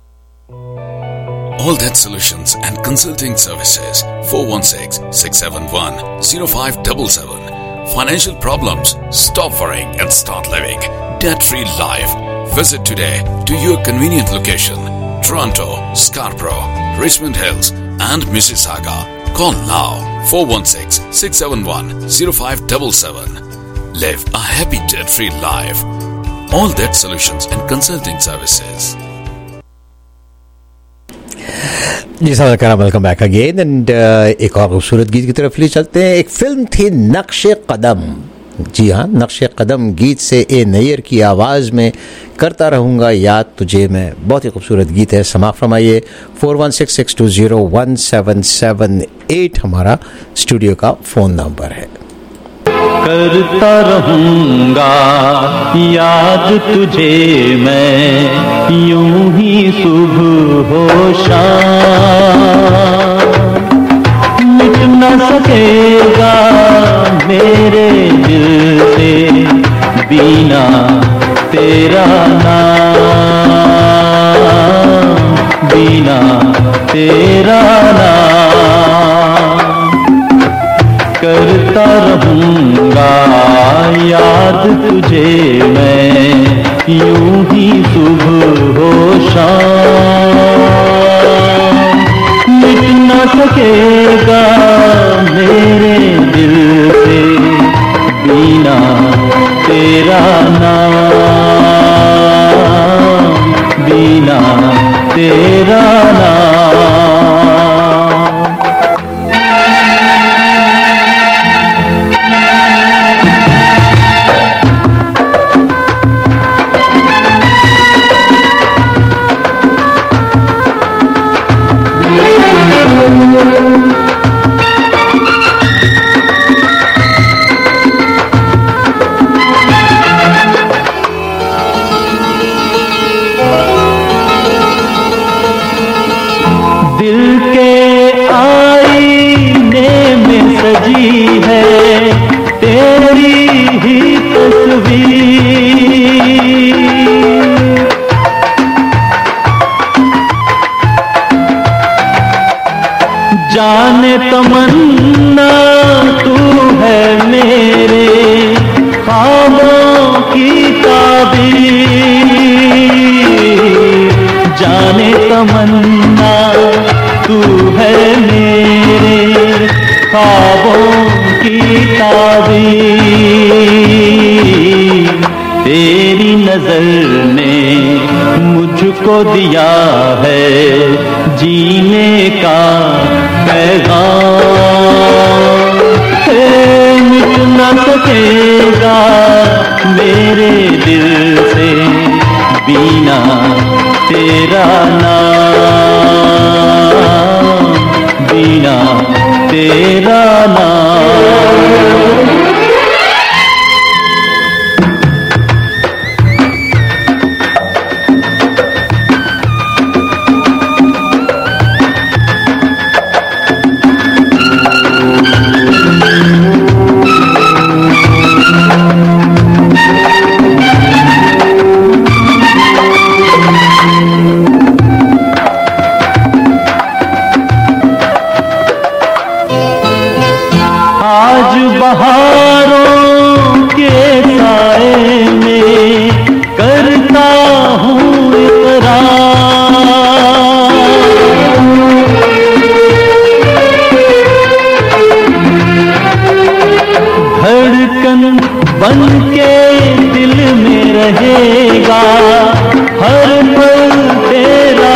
All That Solutions and Consulting Services four one six, six seven one, zero five seven seven. Financial problems? Stop worrying and start living debt-free life. Visit today to your convenient location. Toronto, Scarborough, Richmond Hills and Mississauga. Call now four one six, six seven one, zero five seven seven. Live a happy debt-free life. All That Solutions and Consulting Services. जी साहब, वेलकम बैक अगेन एंड एक और खूबसूरत गीत की तरफ ले चलते हैं। एक फिल्म थी नक्शे कदम। जी हाँ, नक्शे कदम गीत से ए नैयर की आवाज़ में करता रहूँगा याद तुझे मैं। बहुत ही खूबसूरत गीत है। समाप्त फरमाइए। Four one six six two zero one seven seven eight हमारा स्टूडियो का फ़ोन नंबर है। करता रहूंगा याद तुझे मैं, यूं ही सुबह हो शाम। मिट न सकेगा मेरे दिल से बिना तेरा नाम, बिना तेरा नाम। करता रहूंगा याद तुझे मैं, यूं ही सुबह हो शाम। मिट न सकेगा मेरे दिल से बिना तेरा नाम, बिना तेरा नाम। दिल के आईने में सजी है तेरी ही तस्वीर। जाने तमन्ना तू है मेरे ख्वाबों की ताबीर। जाने तमन्ना तू है मेरे ख्वाबों की ताबीर। तेरी नजर ने मुझको दिया है जीने का पैगाम। मिट न सकेगा मेरे दिल से बिना तेरा नाम, बिना तेरा नाम। रहेगा हर पल तेरा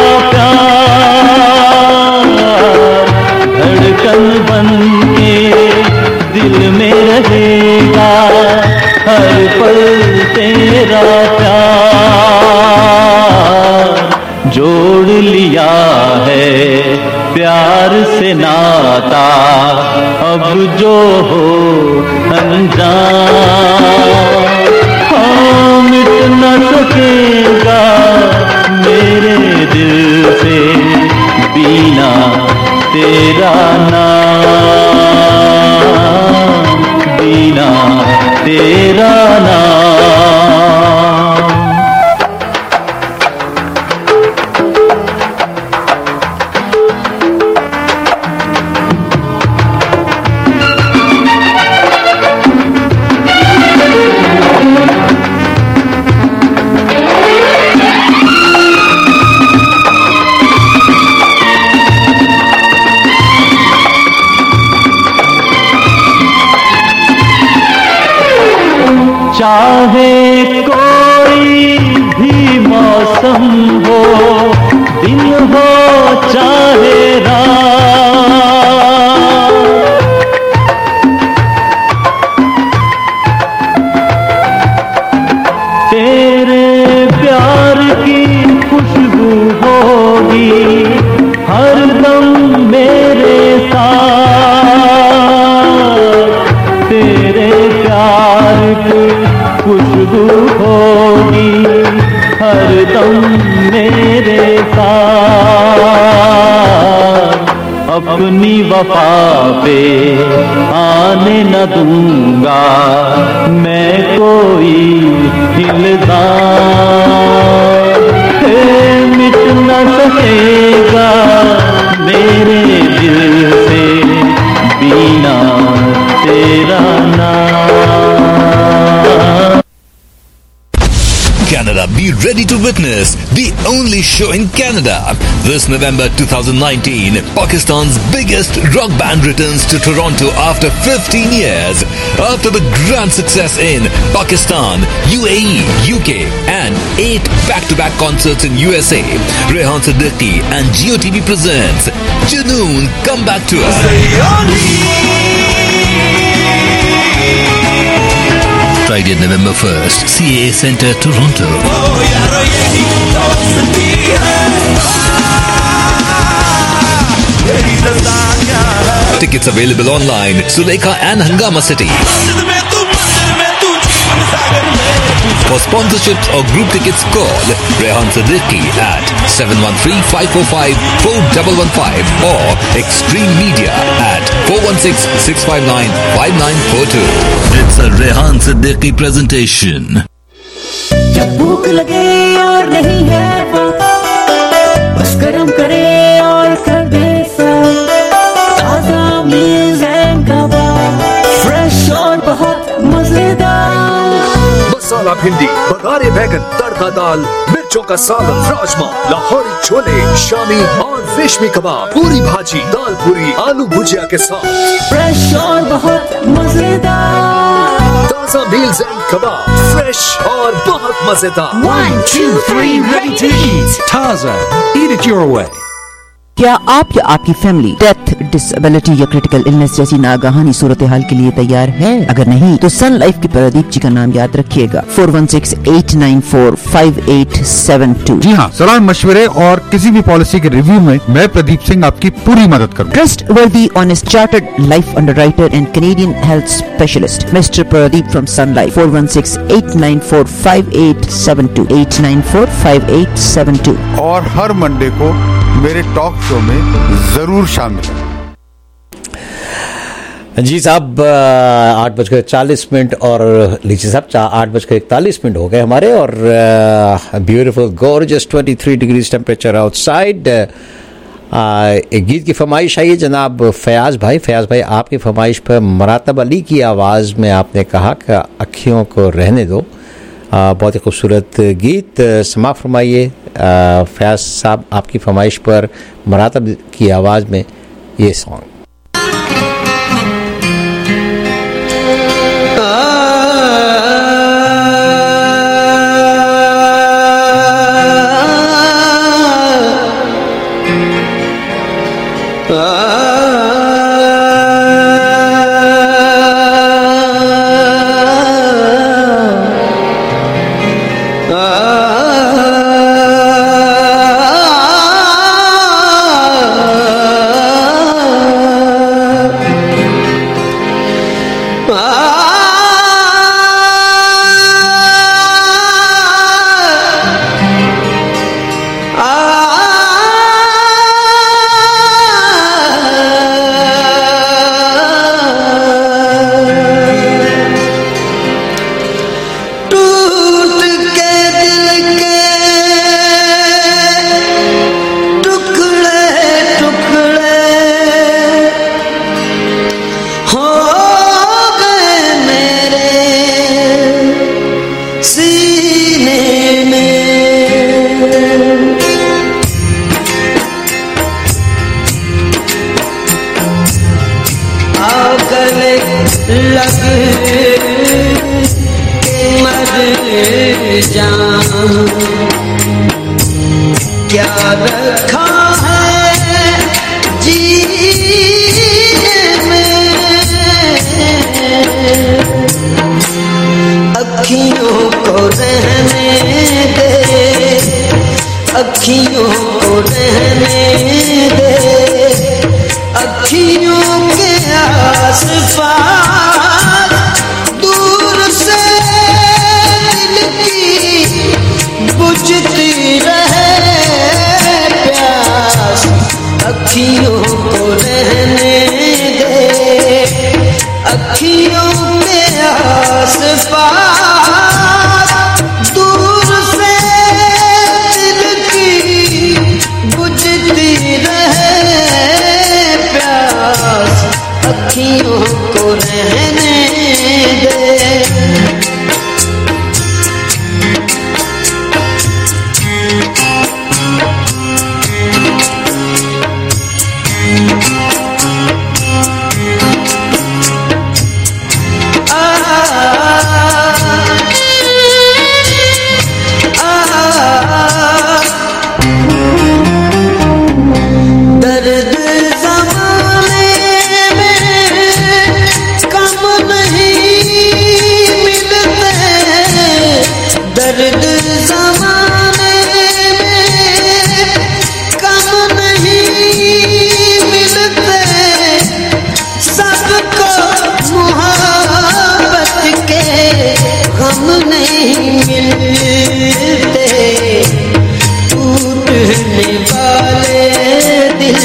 प्यार, धड़कन बन के दिल में रहेगा हर पल तेरा प्यार। जोड़ लिया है प्यार से नाता, अब जो हो अनजान, हाँ मिट न सकेगा मेरे दिल से बिना तेरा नाम, बिना तेरा नाम। चाहे कोई भी मौसम हो, दिन हो चाहे रात, तेरे प्यार की खुशबू होगी हर दम मेरे साथ, तेरे प्यार की खुशबू होगी हर दम मेरे साथ। अपनी वफा पे आने न दूंगा मैं कोई इल्जाम, मिट न सकेगा मेरे दिल से बिना तेरा नाम। Canada, be ready to witness the only show in Canada. This November twenty nineteen, Pakistan's biggest rock band returns to Toronto after fifteen years. After the grand success in Pakistan, U A E, U K and eight back-to-back concerts in U S A, Rehan Siddiqui and Geo T V presents Junoon Comeback Tour. Friday, November first, C A A Centre, Toronto. Tickets available online, Sulekha and Hangama City. For sponsorships or group tickets, call Rehan Siddiqui at seven one three, five four five, four one one five or Extreme Media at four one six, six five nine, five nine four two. It's a Rehan Siddiqui presentation. जब भूख लगे और नहीं है वक्त, बस गरम करे और कर दे सर्व, ताजा मील्स एंड कबाब, फ्रेश और बहुत मजेदार। मसाला भिंडी, बघारे बैगन, तड़का दाल, मिर्चों का सालन, राजमा, लाहौरी छोले, शामी और रेशमी कबाब, पूरी भाजी, दाल पूरी, आलू भुजिया के साथ, फ्रेश और बहुत मजेदार। ताजा मील्स एंड कबाब, फ्रेश और बहुत मजेदार। One, two, three, ready to eat. Taza, eat it your way. क्या आप या आपकी फैमिली डेथ, डिसेबिलिटी या क्रिटिकल इलनेस जैसी नागाहानी सूरत हाल के लिए तैयार है? अगर नहीं तो सन लाइफ के प्रदीप जी का नाम याद रखिएगा, four one six, eight nine four, five eight seven two. जी हाँ, सलाह मशवरे और किसी भी पॉलिसी के रिव्यू में मैं प्रदीप सिंह आपकी पूरी मदद करूँगा। Trustworthy honest chartered life underwriter and Canadian health specialist mister Pradeep from Sun Life, four one six, eight nine four, five eight seven two, eight nine four, five eight seven two. और हर मंडे को मेरे टॉक शो में जरूर शामिल है। जी साहब, आठ बजकर चालीस मिनट और लीजिए साहब आठ बजकर इकतालीस मिनट हो गए हमारे, और beautiful gorgeous twenty three degrees temperature outside. एक गीत की फरमाइश आई है जनाब फयाज भाई। फयाज भाई, आपकी फरमाइश पर मरातब अली की आवाज़ में आपने कहा कि अखियों को रहने दो। आ, बहुत ही खूबसूरत गीत समा फरमाइए फयाज साहब, आपकी फरमाइश पर मरातब की आवाज़ में ये सॉन्ग। क्या रखा है जीने में, अखियों को रहने दे, अखियों को रहने दे, अखियों के आस-पास दूर से दिल की बुझती रहे प्यास, अखियों को रहने दे, अखियों के आस-पास दूर से दिल की बुझती रहे प्यास, अखियों को रहने दे। दर्द ज़माने में कम नहीं मिलते, दर्द ज़माने में कम नहीं मिलते, सबको मोहब्बत के गम नहीं मिलते, टूटने वाले दिल,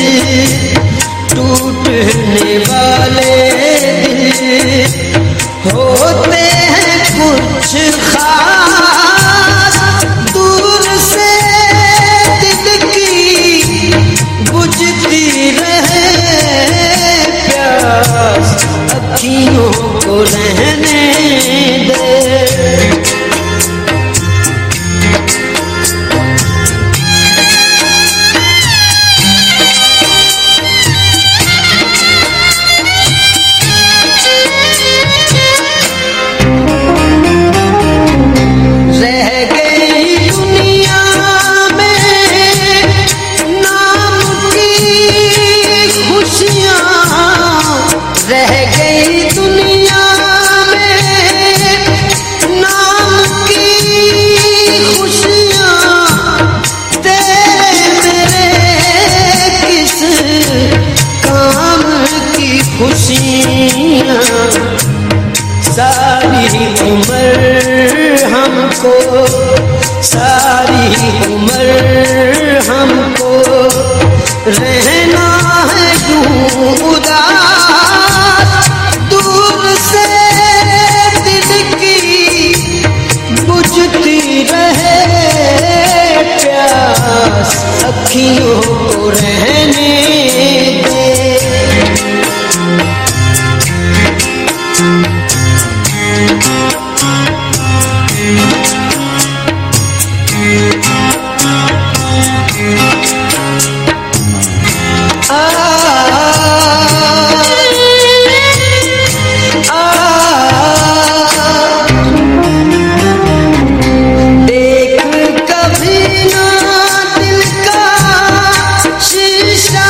टूटने वाले दिल होते हैं कुछ खास, दूर से दिल की बुझती रहे प्यास, अखियों को रहने दे। रह गई दुनिया में नाम की खुशियाँ, रह गई दुनिया में नाम की खुशियाँ, तेरे मेरे किस काम की खुशियाँ, सारी उम्र हमको, सारी उम्र हमको रहना है यूं उदास, दूर से दिल की बुझती रहे प्यास, अखियों को रहने दे। देख कभी ना दिल का शीशा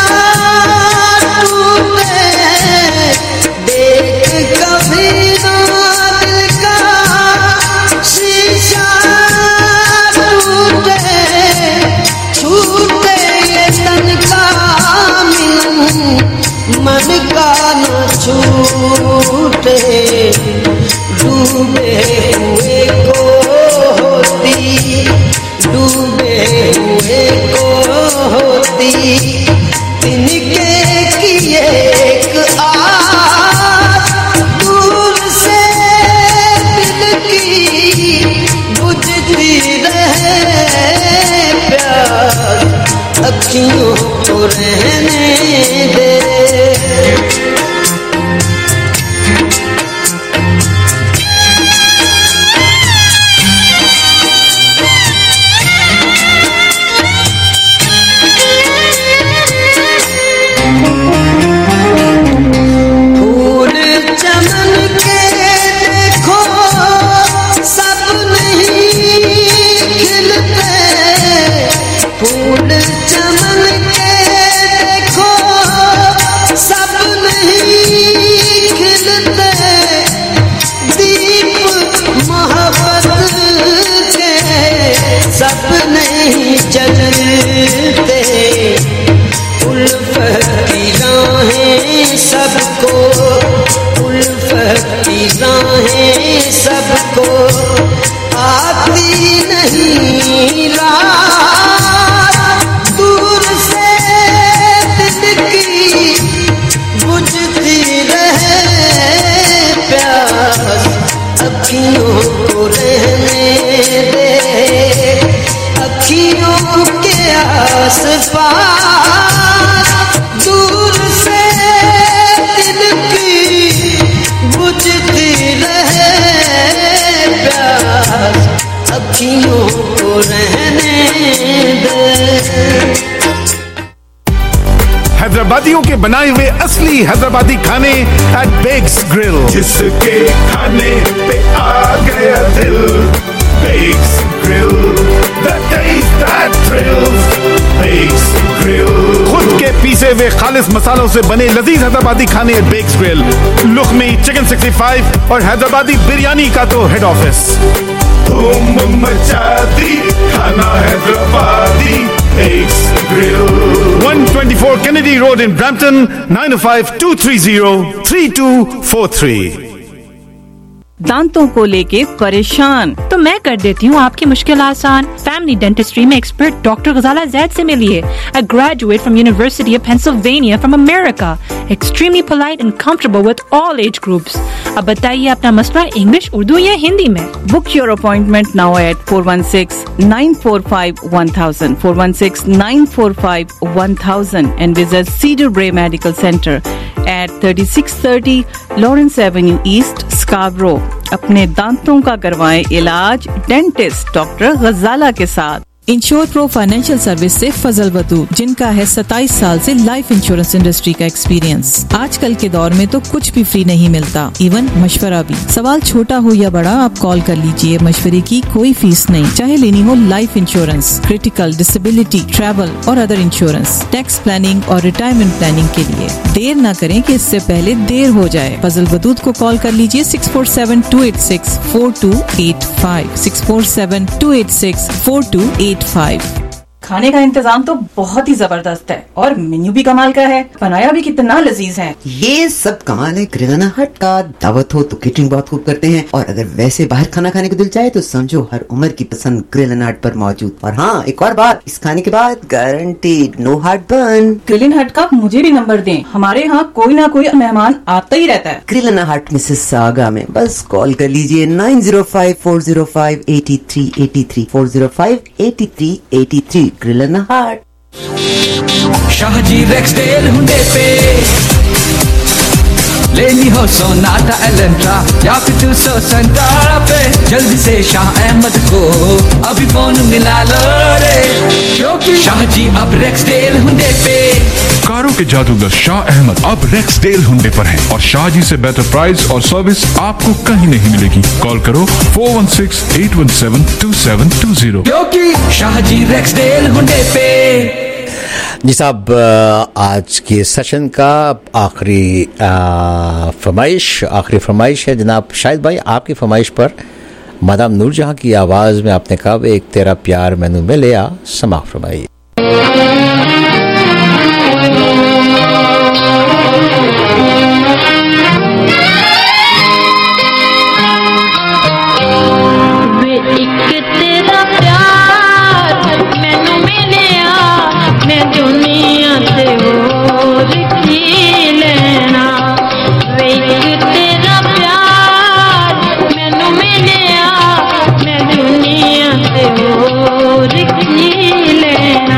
टूटे, देख कभी ना दिल का शीशा अखियों को रहने दे। जलते उल्फत की राहें सबको, उल्फत की राहें सबको आती नहीं रात, दूर से दिल की बुझती रहे प्यास, अखियों को रहने दे, अखियों के आस पास, दूर से दिल की बुझती रहे प्यास, अखियों को रहने दे। हैदराबादियों के बनाए हुए असली हैदराबादी खाने एट बेक्स ग्रिल, जिसके खाने पे आ गया दिल। Bex grill, the taste that thrills. Bex grill, खुद के पीसे हुए खालिस मसालों से बने लजीज हैदराबादी खाने at Bex grill. Lukhmi chicken sixty five और हैदराबादी बिरयानी का तो हेड ऑफिस। धूम मचा दी खाना Hyderabadi Bex grill. one twenty-four Kennedy Road in Brampton, nine oh five, two three zero, three two four three. दांतों को लेके परेशान तो मैं कर देती हूँ आपकी मुश्किल आसान। फैमिली डेंटिस्ट्री में एक्सपर्ट डॉक्टर गजाला जैद से मिलिए। A graduate from university of Pennsylvania from America, extremely polite and comfortable with all age groups. अब बताइए अपना मसला इंग्लिश, उर्दू या हिंदी में। Book your appointment now at four one six, nine four five, one thousand, four one six, nine four five, one thousand and visit Cedar Bray Medical Center at thirty-six thirty Lawrence Avenue East, Scarborough। अपने दांतों का करवाएं इलाज डेंटिस्ट डॉक्टर गजाला के साथ। इंश्योर प्रो फाइनेंशियल सर्विस से फजल बदू, जिनका है सत्ताईस साल से लाइफ इंश्योरेंस इंडस्ट्री का एक्सपीरियंस। आजकल के दौर में तो कुछ भी फ्री नहीं मिलता, इवन मशवरा भी। सवाल छोटा हो या बड़ा, आप कॉल कर लीजिए। मशवरे की कोई फीस नहीं, चाहे लेनी हो life insurance, critical, disability, travel और अदर इंश्योरेंस, टैक्स प्लानिंग और रिटायरमेंट प्लानिंग के लिए। देर न करें कि इससे पहले देर हो जाए। फजल बदूद को कॉल कर लीजिए six four seven two eight six four two eight five, six four seven two eight six four two eight five. खाने का इंतजाम तो बहुत ही जबरदस्त है और मेन्यू भी कमाल का है, बनाया भी कितना लजीज है। ये सब कमाल है ग्रिल हट का। दावत हो तो केटरिंग बहुत खूब करते हैं, और अगर वैसे बाहर खाना खाने को दिल चाहे तो समझो हर उम्र की पसंद ग्रिल हट पर मौजूद। और हाँ, एक और बात, इस खाने के बाद guaranteed no heartburn. Grill hut का मुझे भी नंबर दें, हमारे यहाँ कोई ना कोई मेहमान आता ही रहता है। ग्रिल हट मिसेस सागा में बस कॉल कर लीजिए nine zero five four zero five eighty three eighty three, four zero five eighty three eighty three. Grill and heart. Shahji Rexdale Hyundai पे लेनी हो सोनाटा एलेंट्रा या फिर टू सौ संतारा पे, जल्दी से शाह अहमद को अभी फोन मिला लो रे, क्योंकि शाहजी अब रेक्सडेल हुंडे पे। कारों के जादूगर शाह अहमद अब रेक्सडेल हुंडे पर हैं और शाहजी से बेहतर प्राइस और सर्विस आपको कहीं नहीं मिलेगी। कॉल करो four one six, eight one seven, two seven two zero, क्योंकि शाहजी रेक्सडेल हुंडे पे। जी साहब, आज के सेशन का आखिरी फरमाइश आखिरी फरमाइश है जनाब शाहिद भाई, आपकी फरमाइश पर मादाम नूरजहां की आवाज़ में आपने कहा एक तेरा प्यार मैनू मिले आ, समाप्त फरमाइए। लेना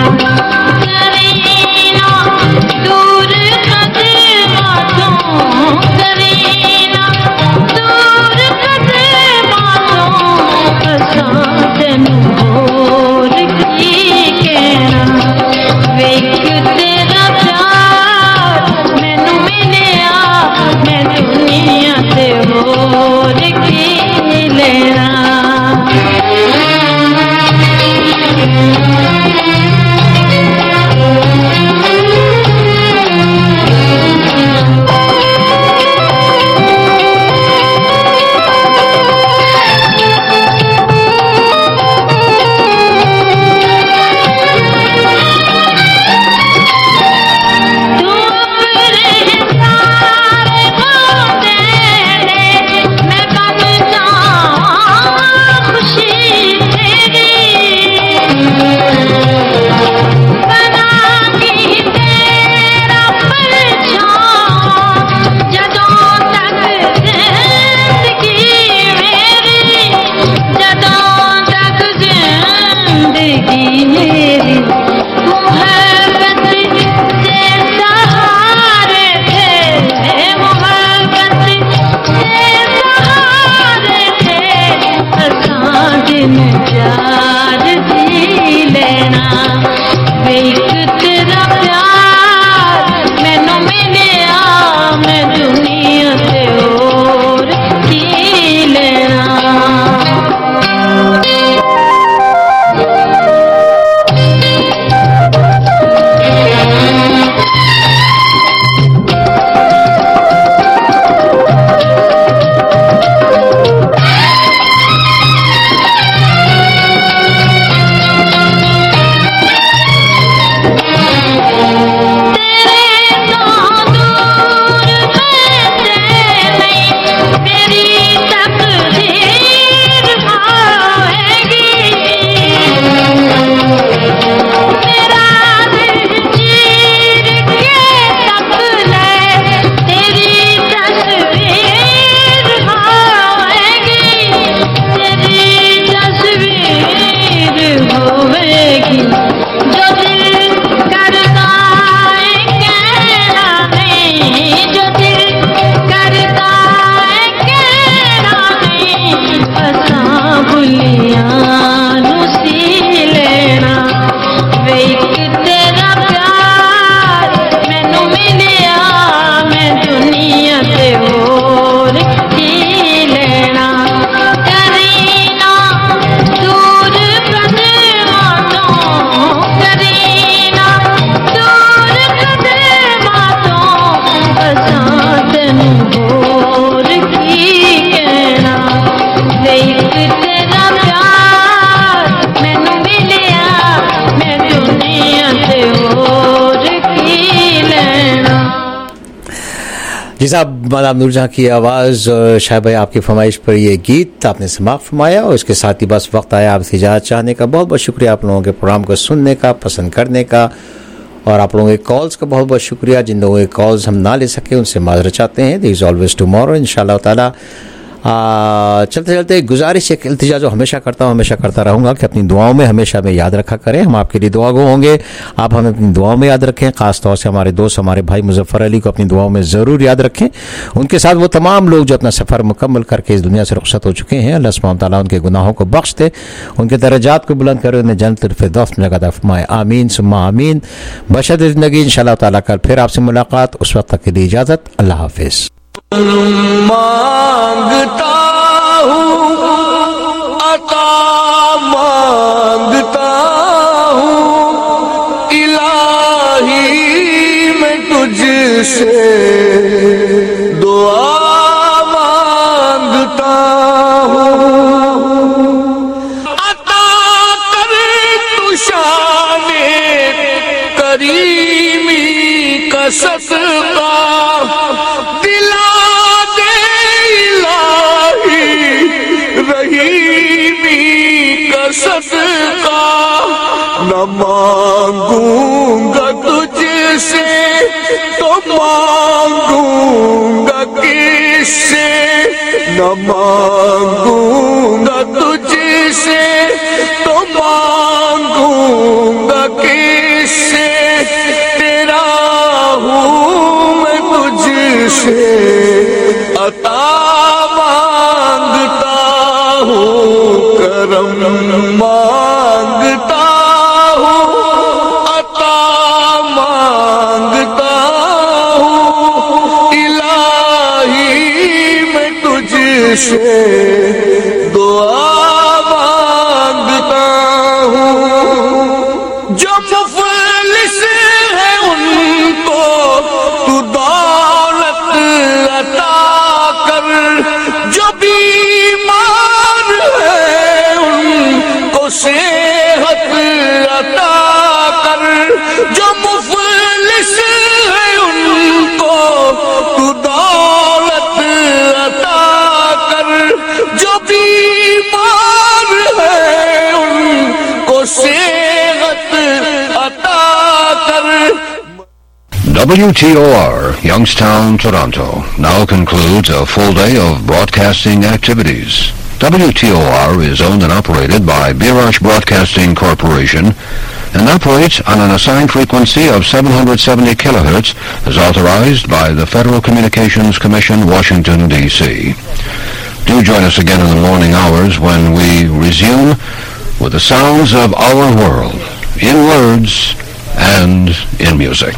जी साहब, मादाम नूरजहां की आवाज़ और शाह भाई आपकी फरमाइश पर ये गीत आपने समाप्त फरमाया और इसके साथ ही बस वक्त आया आपसे इजाज़त चाहने का। बहुत बहुत शुक्रिया आप लोगों के प्रोग्राम को सुनने का, पसंद करने का, और आप लोगों के कॉल्स का बहुत बहुत शुक्रिया। जिन लोगों के कॉल्स हम ना ले सके उनसे माजरत चाहते हैं। देयर इज़ ऑलवेज टुमारो इंशाल्लाह ताला। आ, चलते चलते गुजारिश एक इल्तिजा जो हमेशा करता हूँ, हमेशा करता रहूँगा कि अपनी दुआओं में हमेशा हमें याद रखा करें। हम आपके लिए दुआ गो होंगे, आप हमें अपनी दुआओं में याद रखें। ख़ास तौर से हमारे दोस्त, हमारे भाई मुजफ्फर अली को अपनी दुआओं में ज़रूर याद रखें। उनके साथ वो तमाम लोग जो अपना सफ़र मुकम्मल करके इस दुनिया से रुखसत हो चुके हैं, अल्लाह सुब्हानहू तआला उनके गुनाहों को बख्श दे, उनके दर्जात को बुलंद करे, उन्हें जन्नतुल फिरदौस में जगह फरमाए। आमीन सुम्मा आमीन। बशर्त ज़िंदगी इंशाअल्लाह ताला कल फिर आपसे मुलाकात। उस वक्त तक के लिए इजाज़त। अल्लाह हाफिज़। मांगता हूँ अता मांगता हूँ इलाही मैं तुझसे दुआ मांगता हूँ। अता कर तू शाने करीमी का सदका दिला सदका न मांगूंगा तुझसे तो मांगूंगा किससे, न मांगूंगा तुझसे तो मांगूंगा किससे, तेरा हूँ मैं तुझसे अता मांगता हूँ, करम मांगता हूँ, अता मांगता हूँ इलाही मैं तुझसे दुआ मांगता हूँ। जो मुफलिस है उनको तू दौलत अता कर, जो बीमार है उनको सेहत अता कर, जो मुफलिस है उनको तू दौलत अता कर, जो बीमार है उनको सेहत अता कर। W T O R, Youngstown, Toronto, now concludes a full day of broadcasting activities. W T O R is owned and operated by Birash Broadcasting Corporation and operates on an assigned frequency of seven hundred seventy kilohertz as authorized by the Federal Communications Commission, Washington, D C Do join us again in the morning hours when we resume with the sounds of our world, in words and in music.